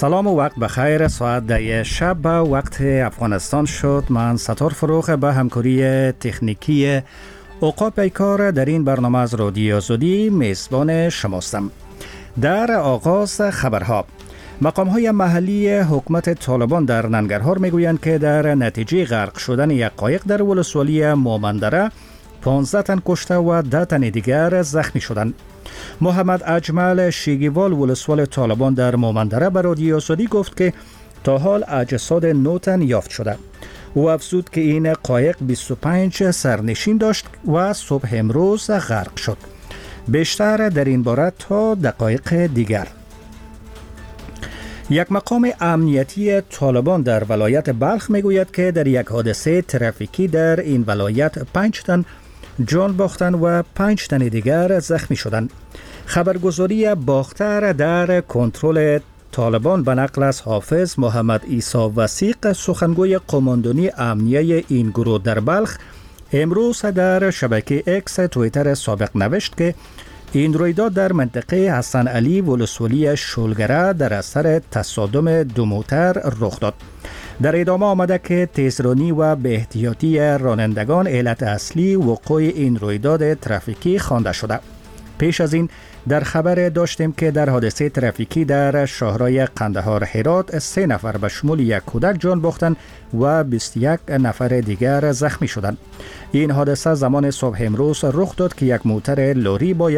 سلام و وقت بخیر. ساعت 10 شب به وقت افغانستان شد. من ستار فروخ به همکاری تکنیکی اوقات پیکار در این برنامه از رادیو آزادی میزبان شماستم. در آغاز خبرها، مقام‌های محلی حکومت طالبان در ننگرهار میگویند که در نتیجه غرق شدن یک قایق در ولسوالی مومندره 15 تن کشته و 10 تن دیگر زخمی شدند. محمد اجمل شیگیوال ولسوال طالبان در مومندره به رادیو آزادی گفت که تا حال اجساد 9 تن یافت شده. او افزود که این قایق 25 سرنشین داشت و صبح امروز غرق شد. بیشتر در این باره تا دقایق دیگر. یک مقام امنیتی طالبان در ولایت بلخ میگوید که در یک حادثه ترافیکی در این ولایت 5 تن جان باختند و 5 تن دیگر زخمی شدند. خبرگزاری باختر در کنترل طالبان به نقل از حافظ محمد عیسی وثیق سخنگوی قماندانی امنیه این گروه در بلخ امروز در شبکه اکس توییتر سابق نوشت که این رویداد در منطقه حسن علی ولسوالی شلگره در اثر تصادم دو موتر رخ داد. در ادامه آمده که تیزرانی و بی احتیاطی رانندگان علت اصلی وقوع این رویداد ترافیکی خوانده شده. پیش از این در خبر داشتیم که در حادثه ترافیکی در شاهراه قندهار هرات 3 نفر به شمول یک کودک جان باختند و 21 نفر دیگر زخمی شدند. این حادثه زمان صبح امروز رخ داد که یک موتر لوری با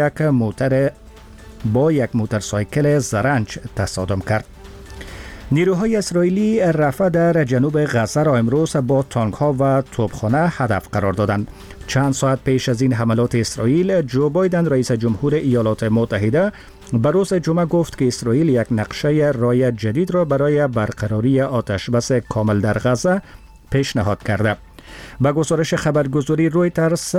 یک موتورسایکل زرنج تصادم کرد. نیروهای اسرائیلی رفح در جنوب غزه را امروز با تانک‌ها و توپخانه هدف قرار دادند. چند ساعت پیش از این حملات اسرائیل، جو بایدن رئیس جمهور ایالات متحده به روز جمعه گفت که اسرائیل یک نقشه راه جدید را برای برقراری آتشبس کامل در غزه پیشنهاد کرده. به گزارش خبرگزاری رویترز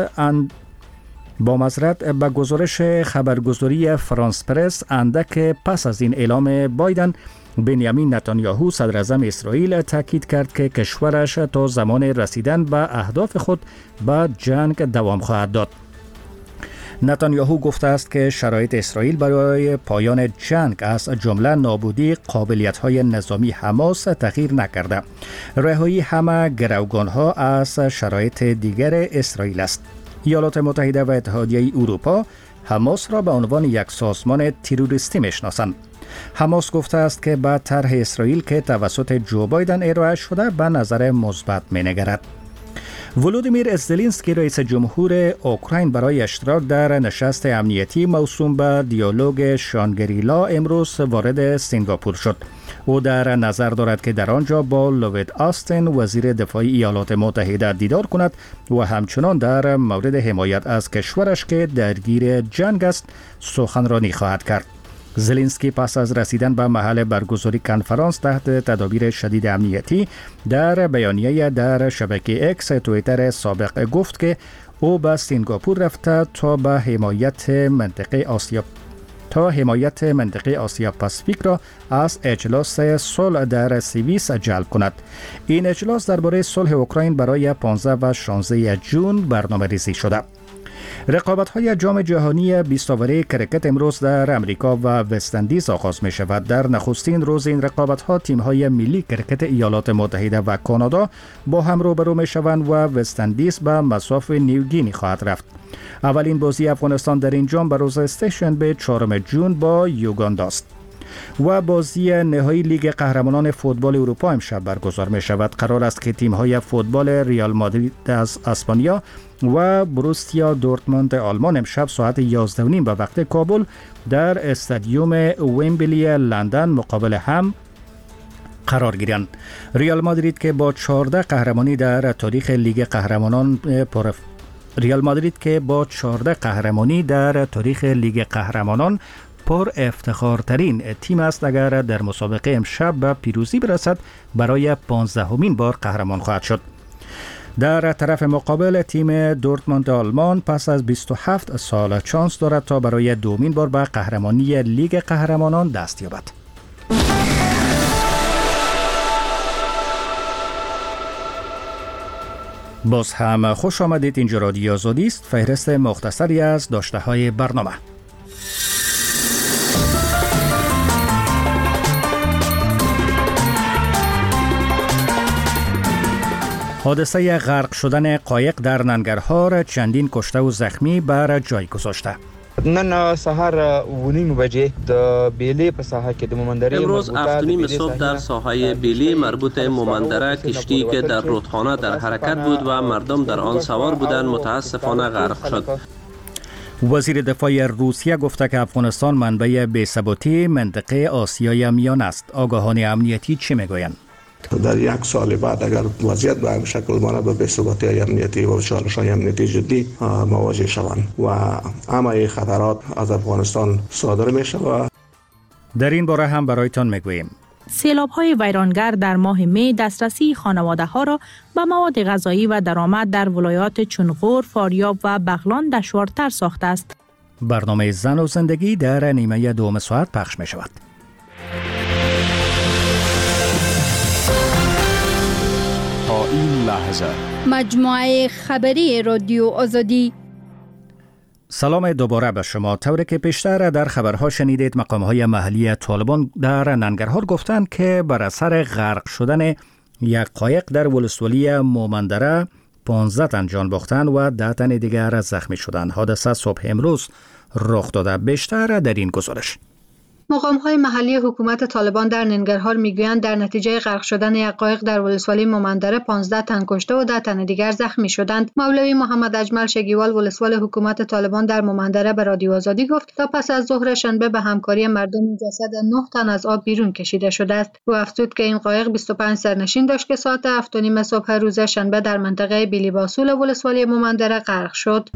به گزارش خبرگزاری فرانس پرس اندک پس از این اعلام بایدن، بنیامین نتانیاهو صدر اعظم اسرائیل تاکید کرد که کشورش تا زمان رسیدن به اهداف خود به جنگ دوام خواهد داد. نتانیاهو گفته است که شرایط اسرائیل برای پایان جنگ از جمله نابودی قابلیت‌های نظامی حماس تغییر نکرده. رهایی همه گروگان‌ها از شرایط دیگر اسرائیل است. ایالات متحده و اتحادیه اروپا حماس را به عنوان یک سازمان تروریستی میشناسند. حماس گفته است که با طرح اسرائیل که توسط جو بایدن ارائه شده به نظر مثبت می‌نگرد. ولودیمیر زلنسکی رئیس جمهور اوکراین برای اشتراک در نشست امنیتی موسوم به دیالوگ شانگریلا امروز وارد سنگاپور شد. او در نظر دارد که در آنجا با لوید آستین وزیر دفاع ایالات متحده دیدار کند و همچنان در مورد حمایت از کشورش که درگیر جنگ است سخنرانی خواهد کرد. زلنسکی پس از رسیدن به محل برگزاری کنفرانس تحت تدابیر شدید امنیتی در بیانیه در شبکه اکس توییتر سابق گفت که او به سنگاپور رفته تا حمایت منطقه آسیا پاسیفیک را از اجلاس صلح در سوئیس جلب کند. این اجلاس درباره صلح اوکراین برای 15 و 16 جون برنامه‌ریزی شده. رقابت‌های جام جهانی 20 اوره کرکت امروز در امریکا و وست‌اندیز آغاز می شود. در نخستین روز این رقابت‌ها تیم‌های ملی کرکت ایالات متحده و کانادا با هم روبرو می شوند و وست‌اندیز به مصاف نیوگینی خواهد رفت. اولین بازی افغانستان در این جام به روز سه‌شنبه 4 جون با یوگاندا است. و بازی نهایی لیگ قهرمانان فوتبال اروپا امشب برگزار می شود. قرار است که تیم‌های فوتبال ریال مادرید از اسپانیا و بروسیا دورتموند آلمان امشب ساعت 11:30 به وقت کابل در استادیوم ویمبلی لندن مقابل هم قرار گیرند. ریال مادرید که با 14 قهرمانی در تاریخ لیگ قهرمانان پر افتخارترین تیم است. اگر در مسابقه امشب به پیروزی برسد برای 15مین بار قهرمان خواهد شد. در طرف مقابل تیم دورتموند آلمان پس از 27 سال چانس دارد تا برای دومین بار به قهرمانی لیگ قهرمانان دست یابد. باز هم خوش آمدید. اینجا رادیو آزادی است. فهرست مختصری از داشته‌های برنامه. حادثه غرق شدن قایق در ننگرهار چندین کشته و زخمی بر جای گذاشته. نن سهار 9:30 بجې د بیلی په ساحه کې د مومندره امروز 7:30 صبح در ساحه بیلی مربوط مومندره کشتی که در رودخانه در حرکت بود و مردم در آن سوار بودند متاسفانه غرق شد. وزیر دفاع روسیه گفته که افغانستان منبع بی‌ثباتی منطقه آسیای میان است. آگاهان امنیتی چی میگویند؟ در یک سال بعد اگر وضعیت به این شکل مانه به بی‌ثباتی امنیتی و چالش‌های امنیتی جدی مواجه شوند و همه خطرات از افغانستان صادر می شود. در این باره هم برایتان میگوییم. سیلاب‌های ویرانگر در ماه می دسترسی خانواده‌ها را به مواد غذایی و درآمد در ولایات چون غور، فاریاب و بغلان دشوارتر ساخته است. برنامه زن و زندگی در نیمه دوم ساعت پخش می شود. تا این لحظه مجموعه خبری رادیو آزادی. سلام دوباره به شما. طوری که پیشتر در خبرها شنیدید، مقام‌های محلی طالبان در ننگرهار گفتند که بر اثر غرق شدن یک قایق در ولسوالی مومندره 15 تن جان باختند و 10 تن دیگر زخمی شدند. حادثه صبح امروز رخ داده. بیشتر در این گزارش. مقام‌های محلی حکومت طالبان در ننگرهار میگویند در نتیجه غرق شدن یک قایق در ولسوالی مومندره 15 تن کشته و 10 تن دیگر زخمی شدند. مولوی محمد اجمل شگیوال ولسوال حکومت طالبان در مومندره به رادیو آزادی گفت تا پس از ظهر شنبه به همکاری مردم جسد 9 تن از آب بیرون کشیده شده است. او افزود که این قایق 25 سرنشین داشت که ساعت 7:30 صبح روز شنبه در منطقه بیلی باسول ولسوالی مومندره غرق شد.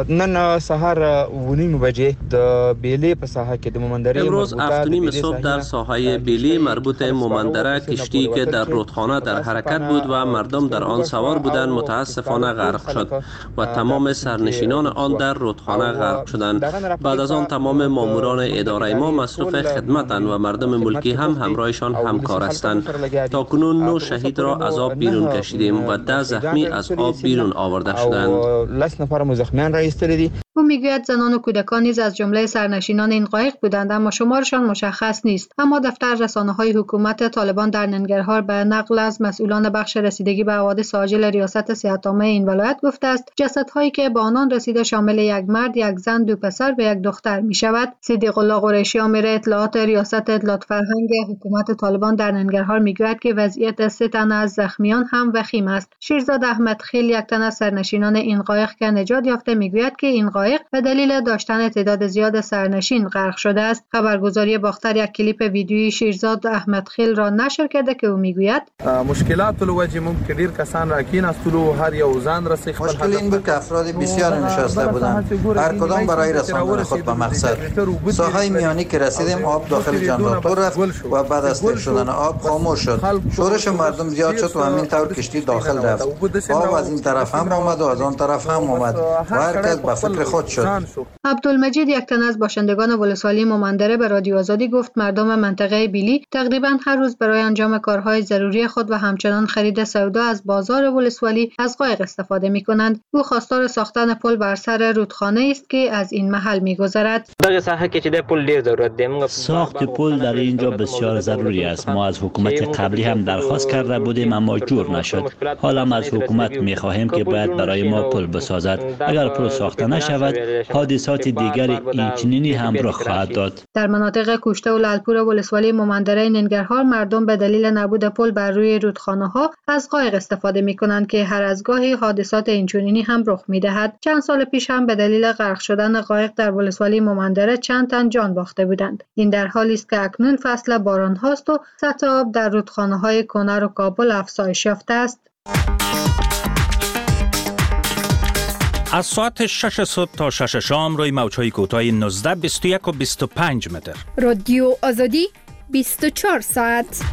نن سهار 9:30 بجې د بیلی په ساحه کې د مومندره امروز 7:30 صبح در ساحه بیلی مربوط مومندره کشتی که در رودخانه در حرکت بود و مردم در آن سوار بودند متاسفانه غرق شد و تمام سرنشینان آن در رودخانه غرق شدند. بعد از آن تمام ماموران اداره ما مصروف خدمتند و مردم ملکی هم همراهشان همکار هستند. تا کنون 9 شهید را از آب بیرون کشیدیم و 10 زخمی از آب بیرون آورده شدند. 10 نفر مزخمیان را ایستاده. او میگوید زنان و کودکان نیز از جمله سرنشینان این قایق بودند اما شمارشان مشخص نیست. اما دفتر رسانه‌های حکومت طالبان در ننگرهار به نقل از مسئولان بخش رسیدگی به حوادث عاجل ریاست صحت‌عامه این ولایت گفته است جسدهایی که به آنان رسیده شامل یک مرد، یک زن، 2 پسر و 1 دختر می‌شود. صدیق الله قریشی امیر اطلاعات ریاست اطلاعات فرهنگ حکومت طالبان در ننگرهار میگوید که وضعیت 3 تن از زخمیان هم وخیم است. شیرزاد احمد خیل یک تن از سرنشینان این قایق که نجات یافته میگوید که این قایق به دلیل داشتن تعداد زیاد سرنشین غرق شده است. خبرگزاری باختر یک کلیپ ویدیویی شیرزاد احمد خیل را نشر کرده که او میگوید مشکلات الوجه ممکن دیر کسان را کیناستلو هر یو زان رسید. مشکل این بود که افراد بسیار نشسته بودند، هر کدام برای رساندن خود به مقصد. ساحه میانی که رسیدیم آب داخل جاندکتر رفت و بعد از تیر شدن آب خاموش شد. شورش مردم زیاد شد و همین طور کشتی داخل رفت. آب از این طرف هم آمد و از آن طرف هم آمد و هر کس به فکر خود شد. عبدالمجید یک تن از باشندگان ولسوالی مومندره به رادیو آزادی گفت مردم منطقه بیلی تقریبا هر روز برای انجام کارهای ضروری خود و همچنان خرید سودا از بازار ولسوالی از قایق استفاده می‌کنند. او خواستار ساختن پل بر سر رودخانه است که از این محل می‌گذرد. ساخت پل در اینجا بسیار ضروری است. ما از حکومت قبلی هم درخواست کرده بودیم اما جور نشد. حالا هم از حکومت می‌خواهیم که باید برای ما پل بسازد. اگر پل ساخته نشود حادثات دیگر اینچنینی هم رخ خواهد داد. در مناطق کوشته و لالپور ولسوالی مومندره ننگرهار مردم به دلیل نبود پل بر روی رودخانه‌ها از قایق استفاده می‌کنند که هر از گاهی حادثات اینچنینی هم رخ می‌دهد. چند سال پیش هم به دلیل غرق شدن قایق در ولسوالی مومندره چند تن جان باخته بودند. این در حالی است که اکنون فصل باران هاست و سطح آب در رودخانه‌های کنر و کابل افزایش یافته است. از ساعت 6 صبح تا 6 شام روی موج‌های کوتاه 19، 21 و 25 متر. رادیو آزادی 24 ساعت.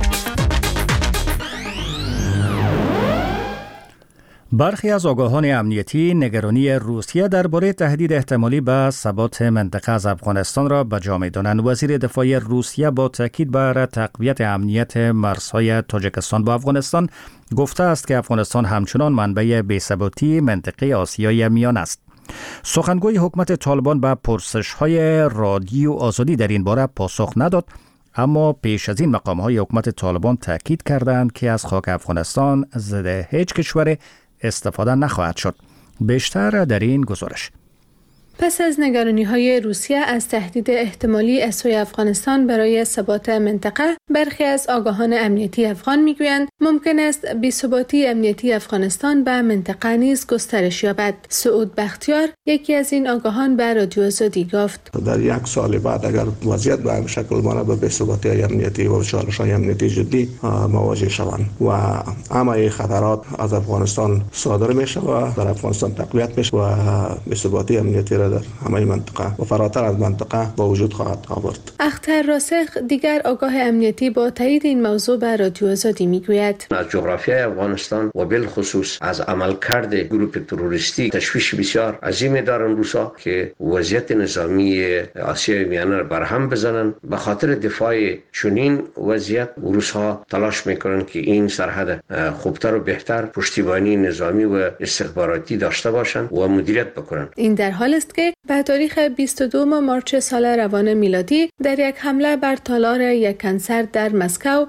برخی از آگاهان امنیتی نگرانی روسیه درباره تهدید احتمالی به ثبات منطقه از افغانستان را به جا می‌دانند. وزیر دفاع روسیه با تاکید بر تقویت امنیت مرزهای تاجیکستان با افغانستان گفته است که افغانستان همچنان منبع بی‌ثباتی منطقه آسیای میان است. سخنگوی حکومت طالبان به پرسش‌های رادیو آزادی در این باره پاسخ نداد، اما پیش از این مقام‌های حکومت طالبان تاکید کردند که از خاک افغانستان ضد هیچ کشور استفاده نخواهد شد. بیشتر در این گزارش. پس از نگرانی‌های روسیه از تهدید احتمالی از سوی افغانستان برای ثبات منطقه، برخی از آگاهان امنیتی افغان می‌گویند ممکن است بی‌ثباتی امنیتی افغانستان به منطقه نیز گسترش یابد. سعود بختیار، یکی از این آگاهان، به رادیو آزادی گفت: در یک سال بعد اگر وضعیت به همین شکل ماند به بی‌ثباتی امنیتی و چالش‌های امنیتی جدی مواجه شوند و همه خطرات از افغانستان صادر میشه و در افغانستان تقویت میشه و بی‌ثباتی امنیتی را در همه منطقه و فراتر از منطقه با وجود خواهد آورد. اختر راسخ، دیگر آگاه امنیتی، با تایید این موضوع به رادیو آزادی میگوید: از جغرافیای افغانستان و بالخصوص از عملکرد گروه تروریستی تشویش بسیار عظیمی دارن روسا که وضعیت نظامی آسیای میانه را برهم بزنن. به خاطر دفاع چنین وضعیت روس‌ها تلاش میکنن که این سرحد خوبتر و بهتر پشتیبانی نظامی و استخباراتی داشته باشند و مدیریت بکنن. این در حال است که به تاریخ 22 مارچ سال روان میلادی در یک حمله بر تالار یک کنسرت در مسکو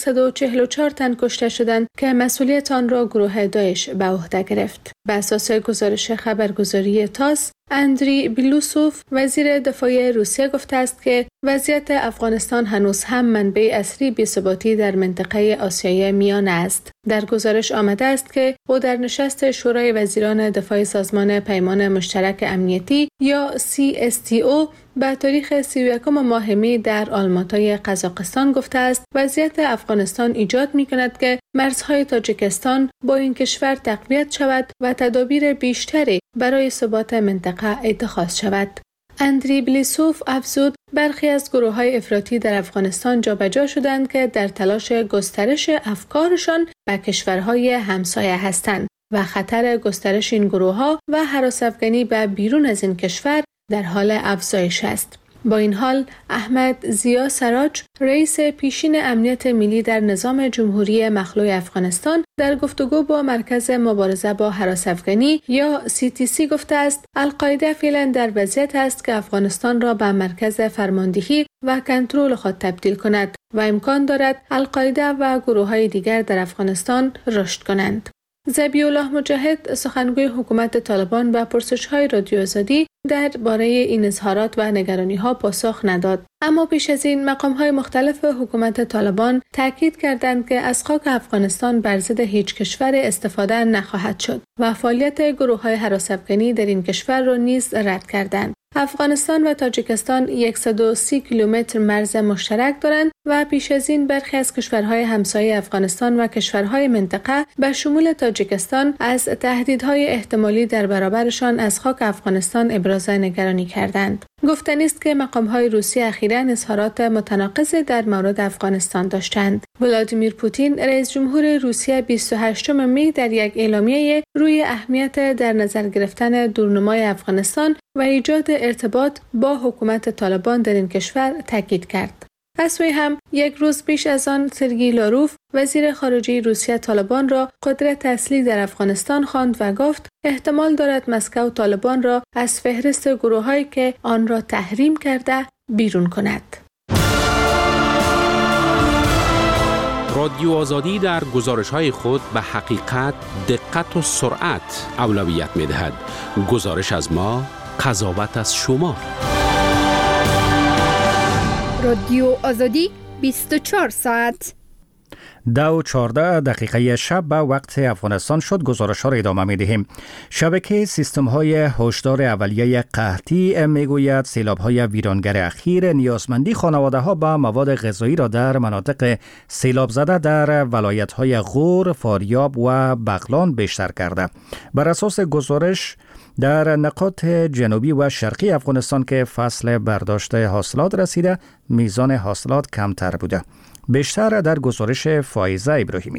144 تن کشته شدند که مسئولیت آن را گروه داعش به عهده گرفت. بر اساس گزارش خبرگزاری تاس، اندری بیلوسوف، وزیر دفاع روسیه، گفته است که وضعیت افغانستان هنوز هم منبع اصلی بی‌ثباتی در منطقه آسیای میانه است. در گزارش آمده است که او در نشست شورای وزیران دفاع سازمان پیمان مشترک امنیتی یا CSTO به تاریخ 31 ماه می در آلماتای قزاقستان گفته است وضعیت افغانستان ایجاد می کند که مرزهای تاجیکستان با این کشور تقویت شود و تدابیر بیشتری برای ثبات منطقه اتخاذ شود. اندری بلیسوف افزود برخی از گروه‌های افراطی در افغانستان جابجا شدند که در تلاش گسترش افکارشان به کشورهای همسایه هستند و خطر گسترش این گروه‌ها و هراس‌افکنی به بیرون از این کشور در حال افزایش است. با این حال، احمد زیا سراج، رئیس پیشین امنیت ملی در نظام جمهوری مخلوع افغانستان، در گفتگو با مرکز مبارزه با هراس‌افکنی یا CTC گفته است القاعده فعلا در وضعیت است که افغانستان را به مرکز فرماندهی و کنترل خود تبدیل کند و امکان دارد القاعده و گروه‌های دیگر در افغانستان رشد کنند. ذبیح الله مجاهد، سخنگوی حکومت طالبان، به پرسش‌های رادیو آزادی درباره این اظهارات و نگرانی‌ها پاسخ نداد. اما پیش از این مقام‌های مختلف حکومت طالبان تاکید کردند که از خاک افغانستان بر ضد هیچ کشور استفاده نخواهد شد و فعالیت گروه‌های هراس‌افکنی در این کشور را نیز رد کردند. افغانستان و تاجیکستان 130 کیلومتر مرز مشترک دارند و پیش از این برخی از کشورهای همسایه افغانستان و کشورهای منطقه به شمول تاجیکستان از تهدیدهای احتمالی در برابرشان از خاک افغانستان ابراز نگرانی کردند. گفتنی است که مقام‌های روسیه اخیراً اظهارات متناقضی در مورد افغانستان داشتند. ولادیمیر پوتین، رئیس جمهور روسیه، 28 می در یک اعلامیه روی اهمیت در نظر گرفتن دورنمای افغانستان و ایجاد ارتباط با حکومت طالبان در این کشور تاکید کرد. از سوی هم یک روز پیش از آن سرگئی لاروف، وزیر خارجه روسیه، طالبان را قدرت اصلی در افغانستان خواند و گفت احتمال دارد مسکو طالبان را از فهرست گروه‌هایی که آن را تحریم کرده بیرون کند. رادیو آزادی در گزارش‌های خود به حقیقت، دقت و سرعت اولویت می‌دهد. گزارش از ما، قضاوت از شما. رادیو آزادی 24 ساعت. 2:14 شب به وقت افغانستان شد. گزارش ها را ادامه می دهیم. شبکه سیستم های هشدار اولیه قحطی می گوید سیلاب های ویرانگر اخیر نیازمندی خانواده ها به مواد غذایی را در مناطق سیلاب زده در ولایت های غور، فاریاب و بغلان بیشتر کرده. بر اساس گزارش در نقاط جنوبی و شرقی افغانستان که فصل برداشت حاصلات رسیده، میزان حاصلات کمتر بوده. بیشتر در گزارش فائزه ابراهیمی.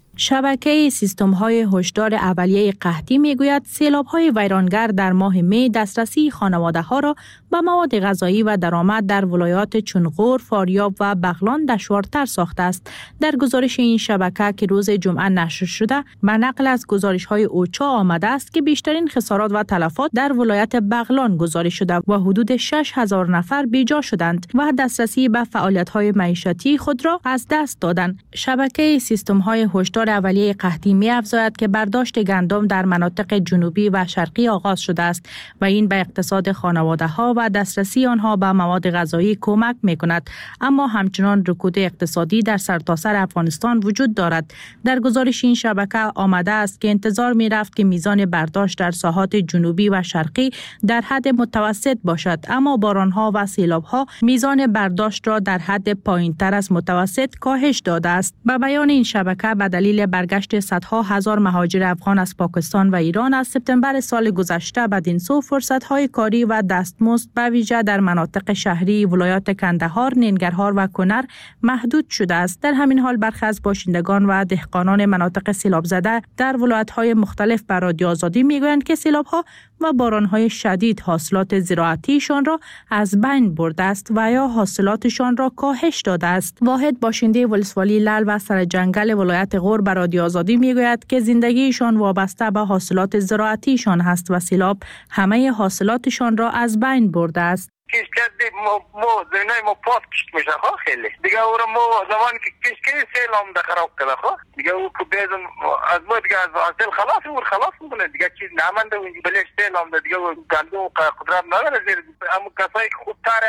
شبکه سیستم‌های هشدار اولیه قحطی میگوید سیلاب‌های ویرانگر در ماه می دسترسی خانواده‌ها را به مواد غذایی و درآمد در ولایات چون غور، فاریاب و بغلان دشوارتر ساخته است. در گزارش این شبکه که روز جمعه نشر شده، به نقل از گزارش‌های اوچا آمده است که بیشترین خسارات و تلفات در ولایت بغلان گزارش شده و حدود 6000 نفر بیجا شدند و دسترسی به فعالیت‌های معیشتی خود را از دست دادند. شبکه سیستم‌های هشدار اولیه قحطی می‌افزاید که برداشت گندم در مناطق جنوبی و شرقی آغاز شده است و این به اقتصاد خانواده‌ها و دسترسی آنها به مواد غذایی کمک می‌کند، اما همچنان رکود اقتصادی در سرتاسر افغانستان وجود دارد. در گزارش این شبکه آمده است که انتظار می‌رفت که میزان برداشت در ساحات جنوبی و شرقی در حد متوسط باشد، اما باران‌ها و سیلاب‌ها میزان برداشت را در حد پایین‌تر از متوسط کاهش داده است. به بیان این شبکه به دلیل برگشت صدها هزار مهاجر افغان از پاکستان و ایران از سپتامبر سال گذشته بدین سو فرصت‌های کاری و دستمزد به ویژه در مناطق شهری ولایات کندهار، ننگرهار و کنر محدود شده است. در همین حال برخی از باشندگان و دهقانان مناطق سیلاب زده در ولایت‌های مختلف به رادیو آزادی میگویند که سیلاب‌ها و باران‌های شدید حاصلات زراعتیشان را از بین برده است و یا حاصلاتشان را کاهش داده است. واحد باشنده ولسوالی لعل و سرجنگل ولایت غور به رادیو آزادی میگوید که زندگیشان وابسته به حاصلات زراعتیشان است و سیلاب همه حاصلاتشان را از بین برده است. کش کرده ما زمینای ما پاس کشت میشه خواه خیلی دیگه او را ما زمانی که کش کردی سیل هم ده خراب کرده خواه دیگه او که بیزم از ما دیگه از سیل خلاص او خلاص میکنه دیگه چیز نمانده و بلیش سیل هم ده دیگه گندو قدرت نداره زیر اما کسایی که خودتر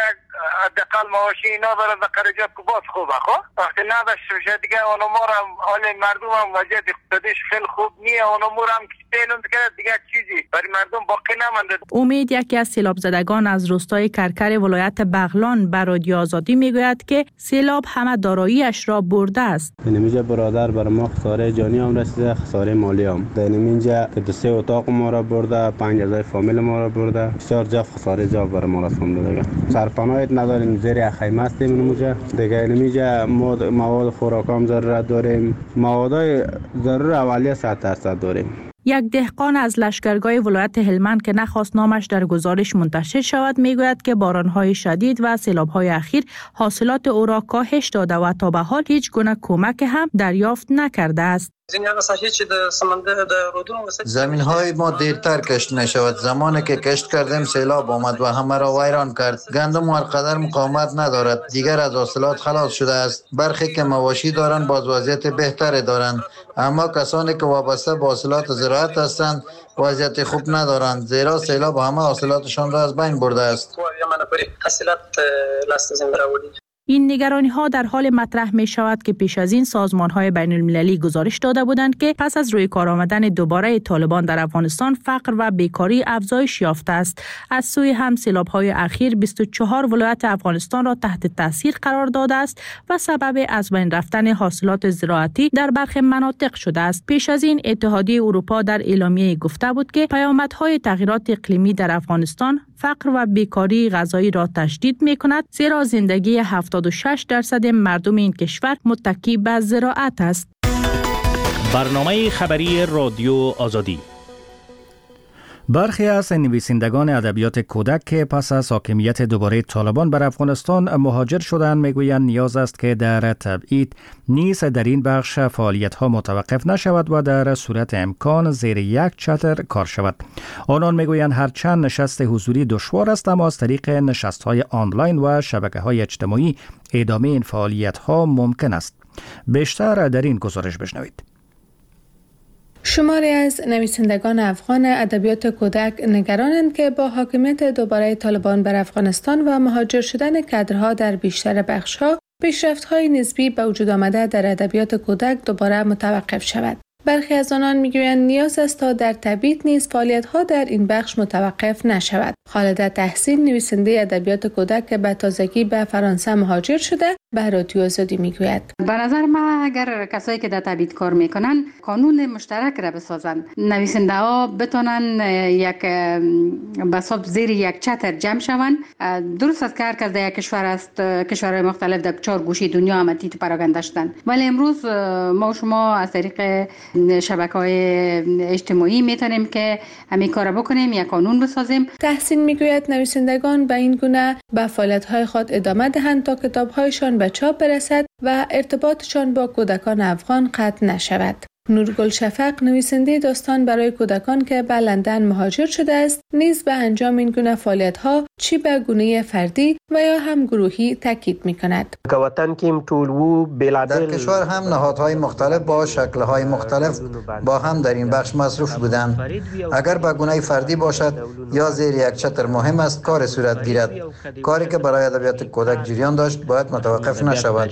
دقل مواشی اینا داره در قرجات که باز خوبه خواه وقتی نداشت بشه دیگه اونو ما را حال مردم هم وضعیت اقتصادیش خیلی خوب نیه اونو ما را هم سیل هم دیگه چیزی برای مردم باقی نمانده. امید یکی از سیلاب زدگان از روستای کرکر ولایت بغلان به رادیو آزادی میگوید که سیلاب همه داراییش را برده است. اینجا برادر بر ما خساره جانی هم رسیده، خساره مالی هم. در اینجا که 2 اتاق ما را برده، 5 اعضای فامیل ما را برده، بسیار جاف خساره جاف بر ما رسونده دیگه. سرپناهی نداریم، زیر خیمه هستیم اینجا. دیگه اینجا مواد خوراکام ضرورت داریم، موادای ضرور اولیه 100% داریم. یک دهقان از لشکرگاه ولایت هلمند که نخواست نامش در گزارش منتشر شود میگوید که بارانهای شدید و سیلابهای اخیر حاصلات او را کاهش داده و تا به حال هیچ گونه کمک هم دریافت نکرده است. زمین های ما دیرتر کشت نشود. زمانی که کشت کردیم سیلاب آمد و همه را ویران کرد. گندم هرقدر مقاومت ندارد، دیگر از حاصلات خلاص شده است. برخی که مواشی دارند باز وضعیت بهتری دارند، اما کسانی که وابسته به حاصلات زراعت هستند وضعیت خوب ندارند، زیرا سیلاب همه حاصلاتشان را از بین برده است. این نگرانی ها در حال مطرح می شود که پیش از این سازمان های بین المللی گزارش داده بودند که پس از روی کار آمدن دوباره طالبان در افغانستان فقر و بیکاری افزایش یافته است. از سوی هم سیلاب های اخیر 24 ولایت افغانستان را تحت تاثیر قرار داده است و سبب از بین رفتن حاصلات زراعتی در برخی مناطق شده است. پیش از این اتحادیه اروپا در اعلامیه گفته بود که پیامدهای تغییرات اقلیمی در افغانستان فقر و بیکاری غذایی را تشدید می کند، زیرا زندگی 76% مردم این کشور متکی به زراعت است. برنامه خبری رادیو آزادی. برخی از نویسندگان ادبیات کودک که پس از حاکمیت دوباره طالبان بر افغانستان مهاجر شدند میگویند نیاز است که در تبعید نیز در این بخش فعالیت‌ها متوقف نشود و در صورت امکان زیر یک چتر کار شود. آنان میگویند هرچند نشست حضوری دشوار است، اما از طریق نشست‌های آنلاین و شبکه‌های اجتماعی ادامه این فعالیت‌ها ممکن است. بیشتر در این گزارش بشنوید. شماری از نویسندگان افغان ادبیات کودک نگرانند که با حاکمیت دوباره طالبان بر افغانستان و مهاجر شدن کادرها در بیشتر بخش‌ها، پیشرفت‌های نسبی به وجود آمده در ادبیات کودک دوباره متوقف شود. برخی از آنان میگویند نیاز است تا در تبعید نیز فعالیت‌ها در این بخش متوقف نشود. خالده تحسین نویسنده ادبیات کودک که به تازگی به فرانسه مهاجر شده به رادیو آزادی میگوید. به نظر من اگر کسایی که در تبعید کار میکنن قانون مشترک را بسازن، نویسنده ها بتونن یک بساب زیر یک چتر جمع شوند. درست است که هر کس در یک کشور است، کشورهای مختلف در 4 گوشه دنیا همتی پراکنده شدن، ولی امروز ما و شما از طریق شبکه‌های اجتماعی میتونیم که همین کار بکنیم، یک قانون بسازیم. تحسین میگوید نویسندگان به این گونه به فعالیت‌های خود ادامه دهند تا کتاب‌هایشان به چاپ برسد و ارتباطشان با کودکان افغان قطع نشود. نورگل شفق نویسنده داستان برای کودکان که به لندن مهاجر شده است نیز به انجام این گونه فعالیت‌ها چی به گونه فردی و یا هم گروهی تاکید می‌کند. در کشور هم نهادهای مختلف با شکل‌های مختلف با هم در این بخش مصروف بودند. اگر به گونه فردی باشد یا زیر یک چتر مهم است کار صورت گیرد. کاری که برای ادبیات کودک جریان داشت باید متوقف نشود.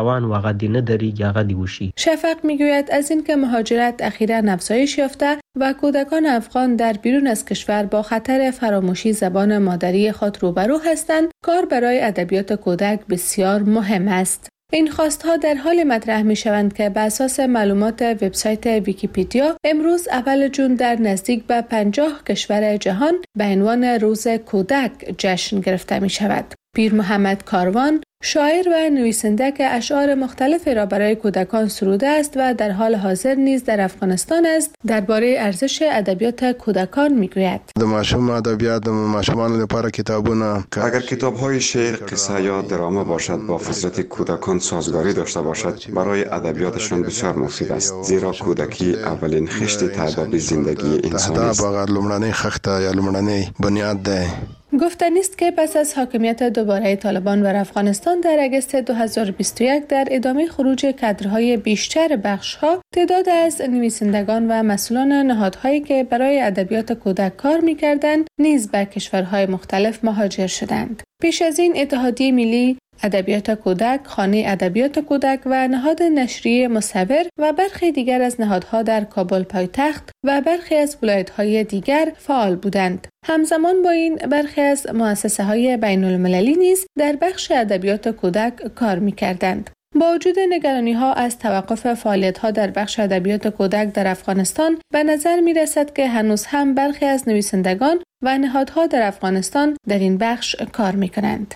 شفق می‌گوید از این که مهاجرت اخیراً افزایش یافته و کودکان افغان در بیرون از کشور با خطر فراموشی زبان مادری خود روبرو هستند، کار برای ادبیات کودک بسیار مهم است. این خواستها در حال مطرح می شوند که بر اساس معلومات وبسایت ویکی‌پدیا امروز اول جون در نزدیک به 50 کشور جهان به عنوان روز کودک جشن گرفته می شود. پیر محمد کاروان شاعر و نویسنده که اشعار مختلفی را برای کودکان سروده است و در حال حاضر نیز در افغانستان است، درباره ارزش ادبیات کودکان میگوید. د ماشوم ادبیات د ماشومان لپاره کتابونه، اگر کتاب‌های شعر، قصه یا درامه باشد با فطرت کودکان سازگاری داشته باشد، برای ادبیاتشان بسیار مفید است، زیرا کودکی اولین خشت تعداد زندگی انسانی است. لومړنۍ خښته یا لومړنۍ بنیاد ده. گفتنی است که پس از حاکمیت دوباره طالبان بر افغانستان در اگست 2021 در ادامه خروج کادرهای بیشتر بخش‌ها، تعداد از نویسندگان و مسئولان نهادهایی که برای ادبیات کودک کار می‌کردند نیز به کشورهای مختلف مهاجر شدند. پیش از این اتحادیه ملی ادبیات کودک، خانه ادبیات کودک و نهاد نشریه مصور و برخی دیگر از نهادها در کابل پایتخت و برخی از ولایت‌های دیگر فعال بودند. همزمان با این برخی از مؤسسه‌های بین‌المللی نیز در بخش ادبیات کودک کار می‌کردند. با وجود نگرانی‌ها از توقف فعالیت‌ها در بخش ادبیات کودک در افغانستان، به نظر می‌رسد که هنوز هم برخی از نویسندگان و نهادها در افغانستان در این بخش کار می‌کنند.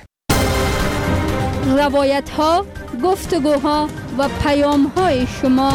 روایت‌ها، گفتگوها و پیام‌های شما.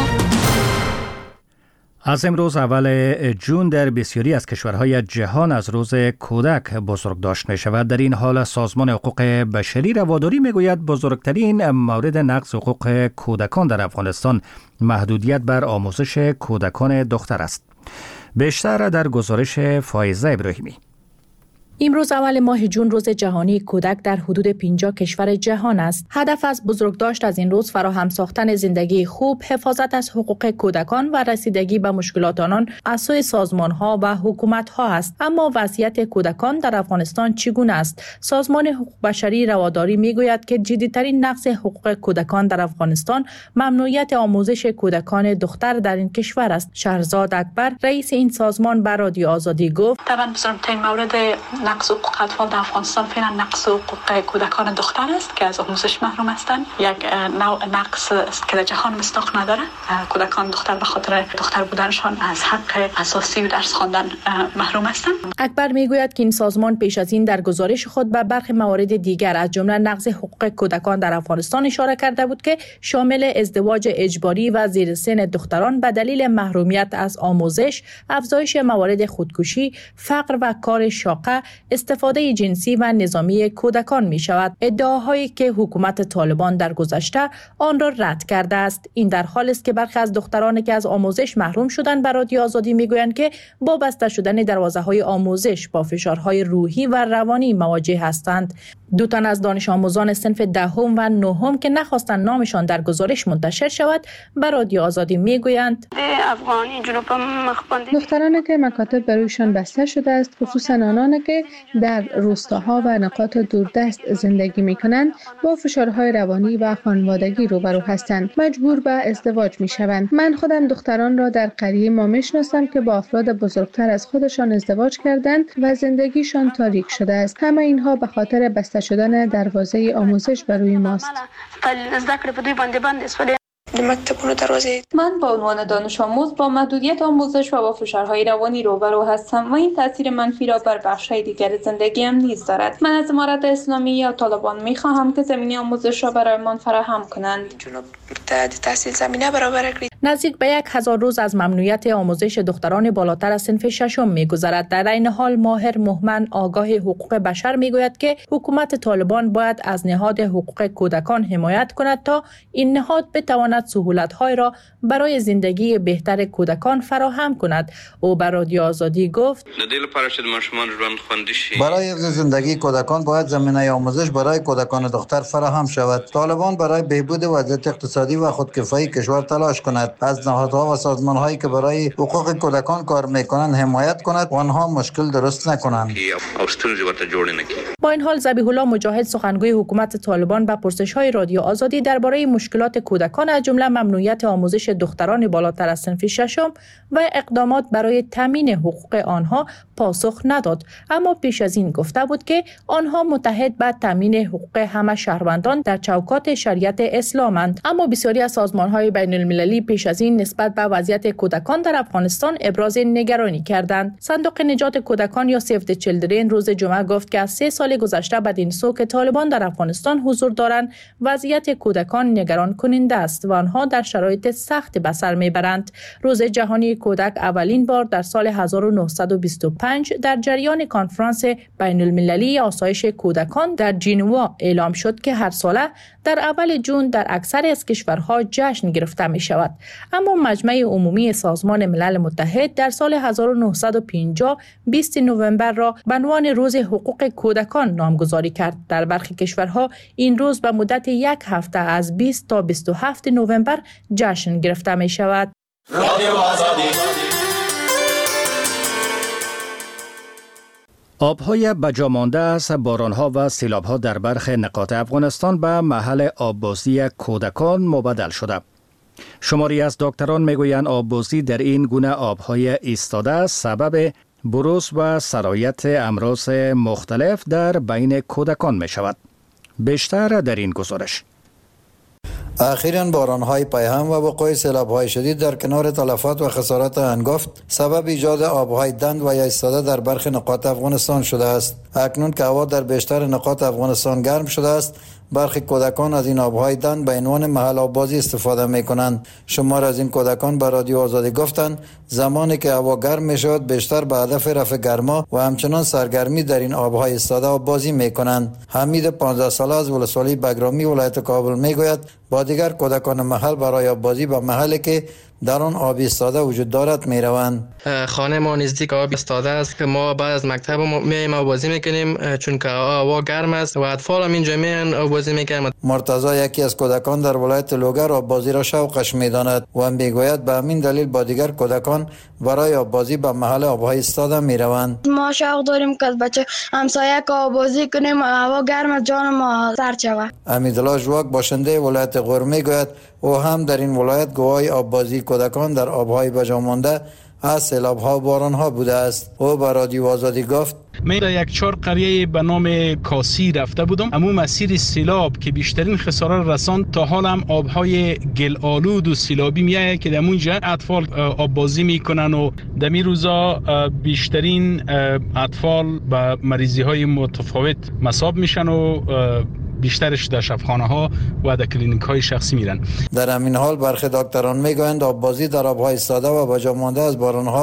از امروز اول جون در بسیاری از کشورهای جهان از روز کودک بزرگداشت می شود. در این حال سازمان حقوق بشری رواداری می گوید بزرگترین مورد نقض حقوق کودکان در افغانستان محدودیت بر آموزش کودکان دختر است. بیشتر در گزارش فایزه ابراهیمی. امروز اول ماه جون روز جهانی کودک در حدود 50 کشور جهان است. هدف از بزرگداشت از این روز فراهم ساختن زندگی خوب، حفاظت از حقوق کودکان و رسیدگی به مشکلات آنان از سوی سازمان‌ها و حکومت‌ها است. اما وضعیت کودکان در افغانستان چگونه است؟ سازمان حقوق بشری رواداری می‌گوید که جدی‌ترین نقض حقوق کودکان در افغانستان ممنوعیت آموزش کودکان دختر در این کشور است. شهرزاد اکبر رئیس این سازمان به رادیو آزادی گفت: طبعاً بزرگترین مورد نقض حقوق اطفال در افغانستان فعلا نقض حقوق کودکان دختر است که از آموزش محروم هستند. یک نوع نقض است که در جهان مصداق نداره. کودکان دختر به خاطر دختر بودنشان از حق اساسی و درس خواندن محروم هستند. اکبر میگوید که این سازمان پیش از این در گزارش خود به برخی موارد دیگر از جمله نقض حقوق کودکان در افغانستان اشاره کرده بود که شامل ازدواج اجباری و زیر سن دختران به دلیل محرومیت از آموزش، افزایش موارد خودکشی، فقر و کار شاقه، استفاده جنسی و نظامی کودکان می شود. ادعاهایی که حکومت طالبان در گذشته آن را رد کرده است. این در حالی است که برخی از دخترانی که از آموزش محروم شدند به رادیو آزادی می گویند که با بسته شدن دروازه‌های آموزش با فشارهای روحی و روانی مواجه هستند. دو تن از دانش آموزان صنف دهم و نهم که نخواستند نامشان در گزارش منتشر شود به رادیو آزادی میگویند دخترانی که مکاتب برایشان بسته شده است، خصوصا آنان که در روستاها و نقاط دوردست زندگی میکنند، با فشارهای روانی و خانوادگی روبرو هستند، مجبور به ازدواج میشوند. من خودم دختران را در قریه ما میشناسم که با افراد بزرگتر از خودشان ازدواج کردند و زندگیشان تاریک شده است. همه اینها به خاطر بسته شدن دروازه آموزش بر روی ماست. من به عنوان دانش آموز با محدودیت آموزش و با فشارهای روانی روبرو هستم و این تاثیر منفی را بر بخش‌های دیگر زندگیم نیز دارد. من از امارت اسلامی یا طالبان می‌خواهم که زمینه آموزش را برایمان فراهم کنند. تحصیل زمینه برابر کنید. نزدیک به 1000 روز از ممنوعیت آموزش دختران بالاتر از صنف ششم می‌گذرد. در این حال ماهر مهمن آگاه حقوق بشر می‌گوید که حکومت طالبان باید از نهاد حقوق کودکان حمایت کند تا این نهاد بتواند سهولت‌های را برای زندگی بهتر کودکان فراهم کند. او بر رادیو آزادی گفت: برای حفظ زندگی کودکان باید زمینه آموزش برای کودکان دختر فراهم شود. طالبان برای بهبود وضعیت اقتصادی و خودکفایی کشور تلاش کند، از نهادها و سازمان‌هایی که برای حقوق کودکان کار می‌کنند حمایت کند و آنها مشکل درست نکنند. با این حال ذبیح الله مجاهد سخنگوی حکومت طالبان به پرسش‌های رادیو آزادی درباره مشکلات کودکان از جمله ممنوعیت آموزش دختران بالاتر از صنف ششم و اقدامات برای تامین حقوق آنها پاسخ نداد، اما پیش از این گفته بود که آنها متحد به تامین حقوق همه شهروندان در چوکات شریعت اسلامند. اما بسیاری از سازمان‌های بین‌المللی پیش از این نسبت به وضعیت کودکان در افغانستان ابراز نگرانی کردند. صندوق نجات کودکان یا سیو د چیلدرن روز جمعه گفت که از 3 سال گذشته بدین سو که طالبان در افغانستان حضور دارند، وضعیت کودکان نگران کننده است و آنها در شرایط سخت به سر میبرند. روز جهانی کودک اولین بار در سال 1925 در جریان کنفرانس بین‌المللی آسایش کودکان در ژنوا اعلام شد که هر ساله در اول جون در اکثر از کشورها جشن گرفته می شود. اما مجمع عمومی سازمان ملل متحد در سال 1950 20 نوامبر را به عنوان روز حقوق کودکان نامگذاری کرد. در برخی کشورها این روز به مدت 1 هفته از 20 تا 27 نوامبر جشن گرفته می شود. آب‌های بجا مانده از باران‌ها و سیلاب‌ها در برخی نقاط افغانستان به محل آببازی کودکان مبدل شده. شماری از دکتران میگویند آببازی در این گونه آب‌های ایستاده سبب بروز و سرایت امراض مختلف در بین کودکان می شود. بیشتر در این گزارش. اخیراً باران‌های پیهم و وقوع سیلاب‌های شدید در کنار تلفات و خسارات هنگفت سبب ایجاد آب‌های دند و یا ایستاده در برخی نقاط افغانستان شده است. اکنون که هوا در بیشتر نقاط افغانستان گرم شده است، برخی کودکان از این آب‌های دند به عنوان محل آببازی استفاده می‌کنند. شمار از این کودکان به رادیو آزادی گفتند زمانی که هوا گرم می‌شود بیشتر به هدف رفع گرما و همچنان سرگرمی در این آب‌های ایستاده آببازی می‌کنند. حمید 15 ساله از ولسوالی بگرامی ولایت کابل می‌گوید با دیگر کودکان محل برای آببازی به محلی که در آن آب ایستاده وجود دارد میروند. خانه ما نزدیک آب ایستاده است که ما بعد از مکتب میایم آببازی میکنیم چون که هوا گرم است و اطفال هم اینجا میان آببازی میکنند. مرتضی یکی از کودکان در ولایت لوگر آببازی را شوقش میداند و میگوید به همین دلیل با دیگر کودکان برای آببازی به محل آبهای ایستاده میروند. ما شوق داریم که بچه همسایه که آببازی کنیم هوا گرم است جان ما سرد شود. امیدالله ژواک باشنده ولایت غور میگوید او هم در این ولایت گواه آببازی کودکان در آبهای بجا مانده از سیلاب‌ها و باران‌ها بوده است. او به رادیو آزادی گفت من در یک 4 قریه به نام کاسی رفته بودم. اما مسیر سیلاب که بیشترین خسارت رساند تا حال هم آبهای گل آلود و سیلابی میایه که در اونجا اطفال آببازی میکنن و در این روزا بیشترین اطفال به مریضی های متفاوت مصاب میشن و بیشترش در شفاخانه‌ها و در کلینیک‌های شخصی میرن. در همین حال برخی دکتران میگویند آببازی در آب‌های ایستاده و بجا مانده از باران‌ها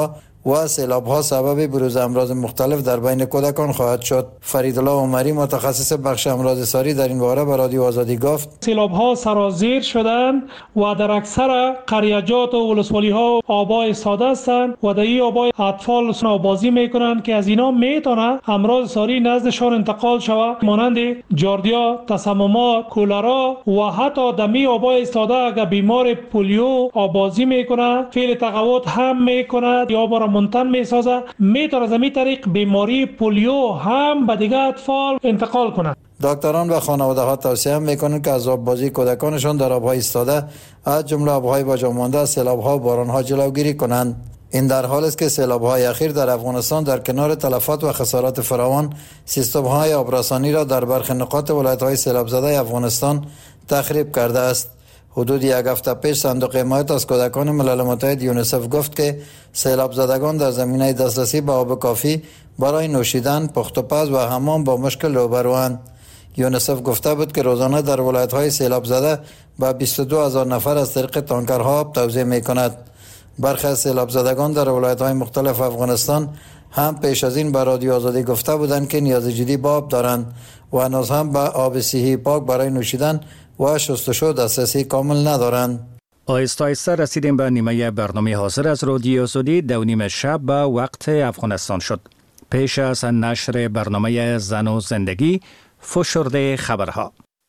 و سیلاب‌ها سبب بروز امراض مختلف در بین کودکان خواهد شد. فریدالله عمری متخصص بخش امراض ساری در این باره به رادیو آزادی گفت: سیلاب‌ها سرازیر شدند و در اکثر قریه‌جات و ولسوالی‌ها آبای ساده هستند و در این آبای اطفال بازی میکنند که از اینا میتونه امراض ساری نزدشان انتقال شود، مانند جاردیا، تسممات، کولرا و حتی دمی آبای ساده اگر بیمار پولیو آبازی میکنه، فعل تقوت هم میکنه یا آب را منتن میسازه، میتونه از این طریق بیماری پولیو هم به دیگه اطفال انتقال کنه. دکتران و خانواده ها توصیه میکنند که از آببازی کودکانشان در آبهای ایستاده از جمله آبهای با جا مانده از سیلاب‌ها و باران‌ها جلوگیری کنند. این در حالی است که سیلاب‌های اخیر در افغانستان در کنار تلفات و خسارات فراوان سیستم‌های آبرسانی را در برخی نقاط ولایت‌های سیلاب زده افغانستان تخریب کرده است. حدود یک هفته پیش صندوق حمایت از کودکان ملل متحد یونیسف گفت که سیلاب زدگان در زمینه دسترسی به آب کافی برای نوشیدن، پخت و پز و حمام با مشکل روبروند. یونیسف گفته بود که روزانه در ولایت‌های سیلاب زده به 22,000 نفر از طریق تانکرها آب توزیع می‌کند. برخی از سیلاب زدگان در ولایت‌های مختلف افغانستان هم پیش از این به رادیو آزادی گفته بودند که نیاز جدی به آب دارند و هنوز هم به آب صحی پاک برای نوشیدن و شستشو دسترسی کامل ندارند. آهسته آهسته رسیدیم به نیمه برنامه حاضر از رادیو آزادی. 2:30 شب به وقت افغانستان شد. پیش از نشر برنامه زن و زندگی، فشرده خبرها.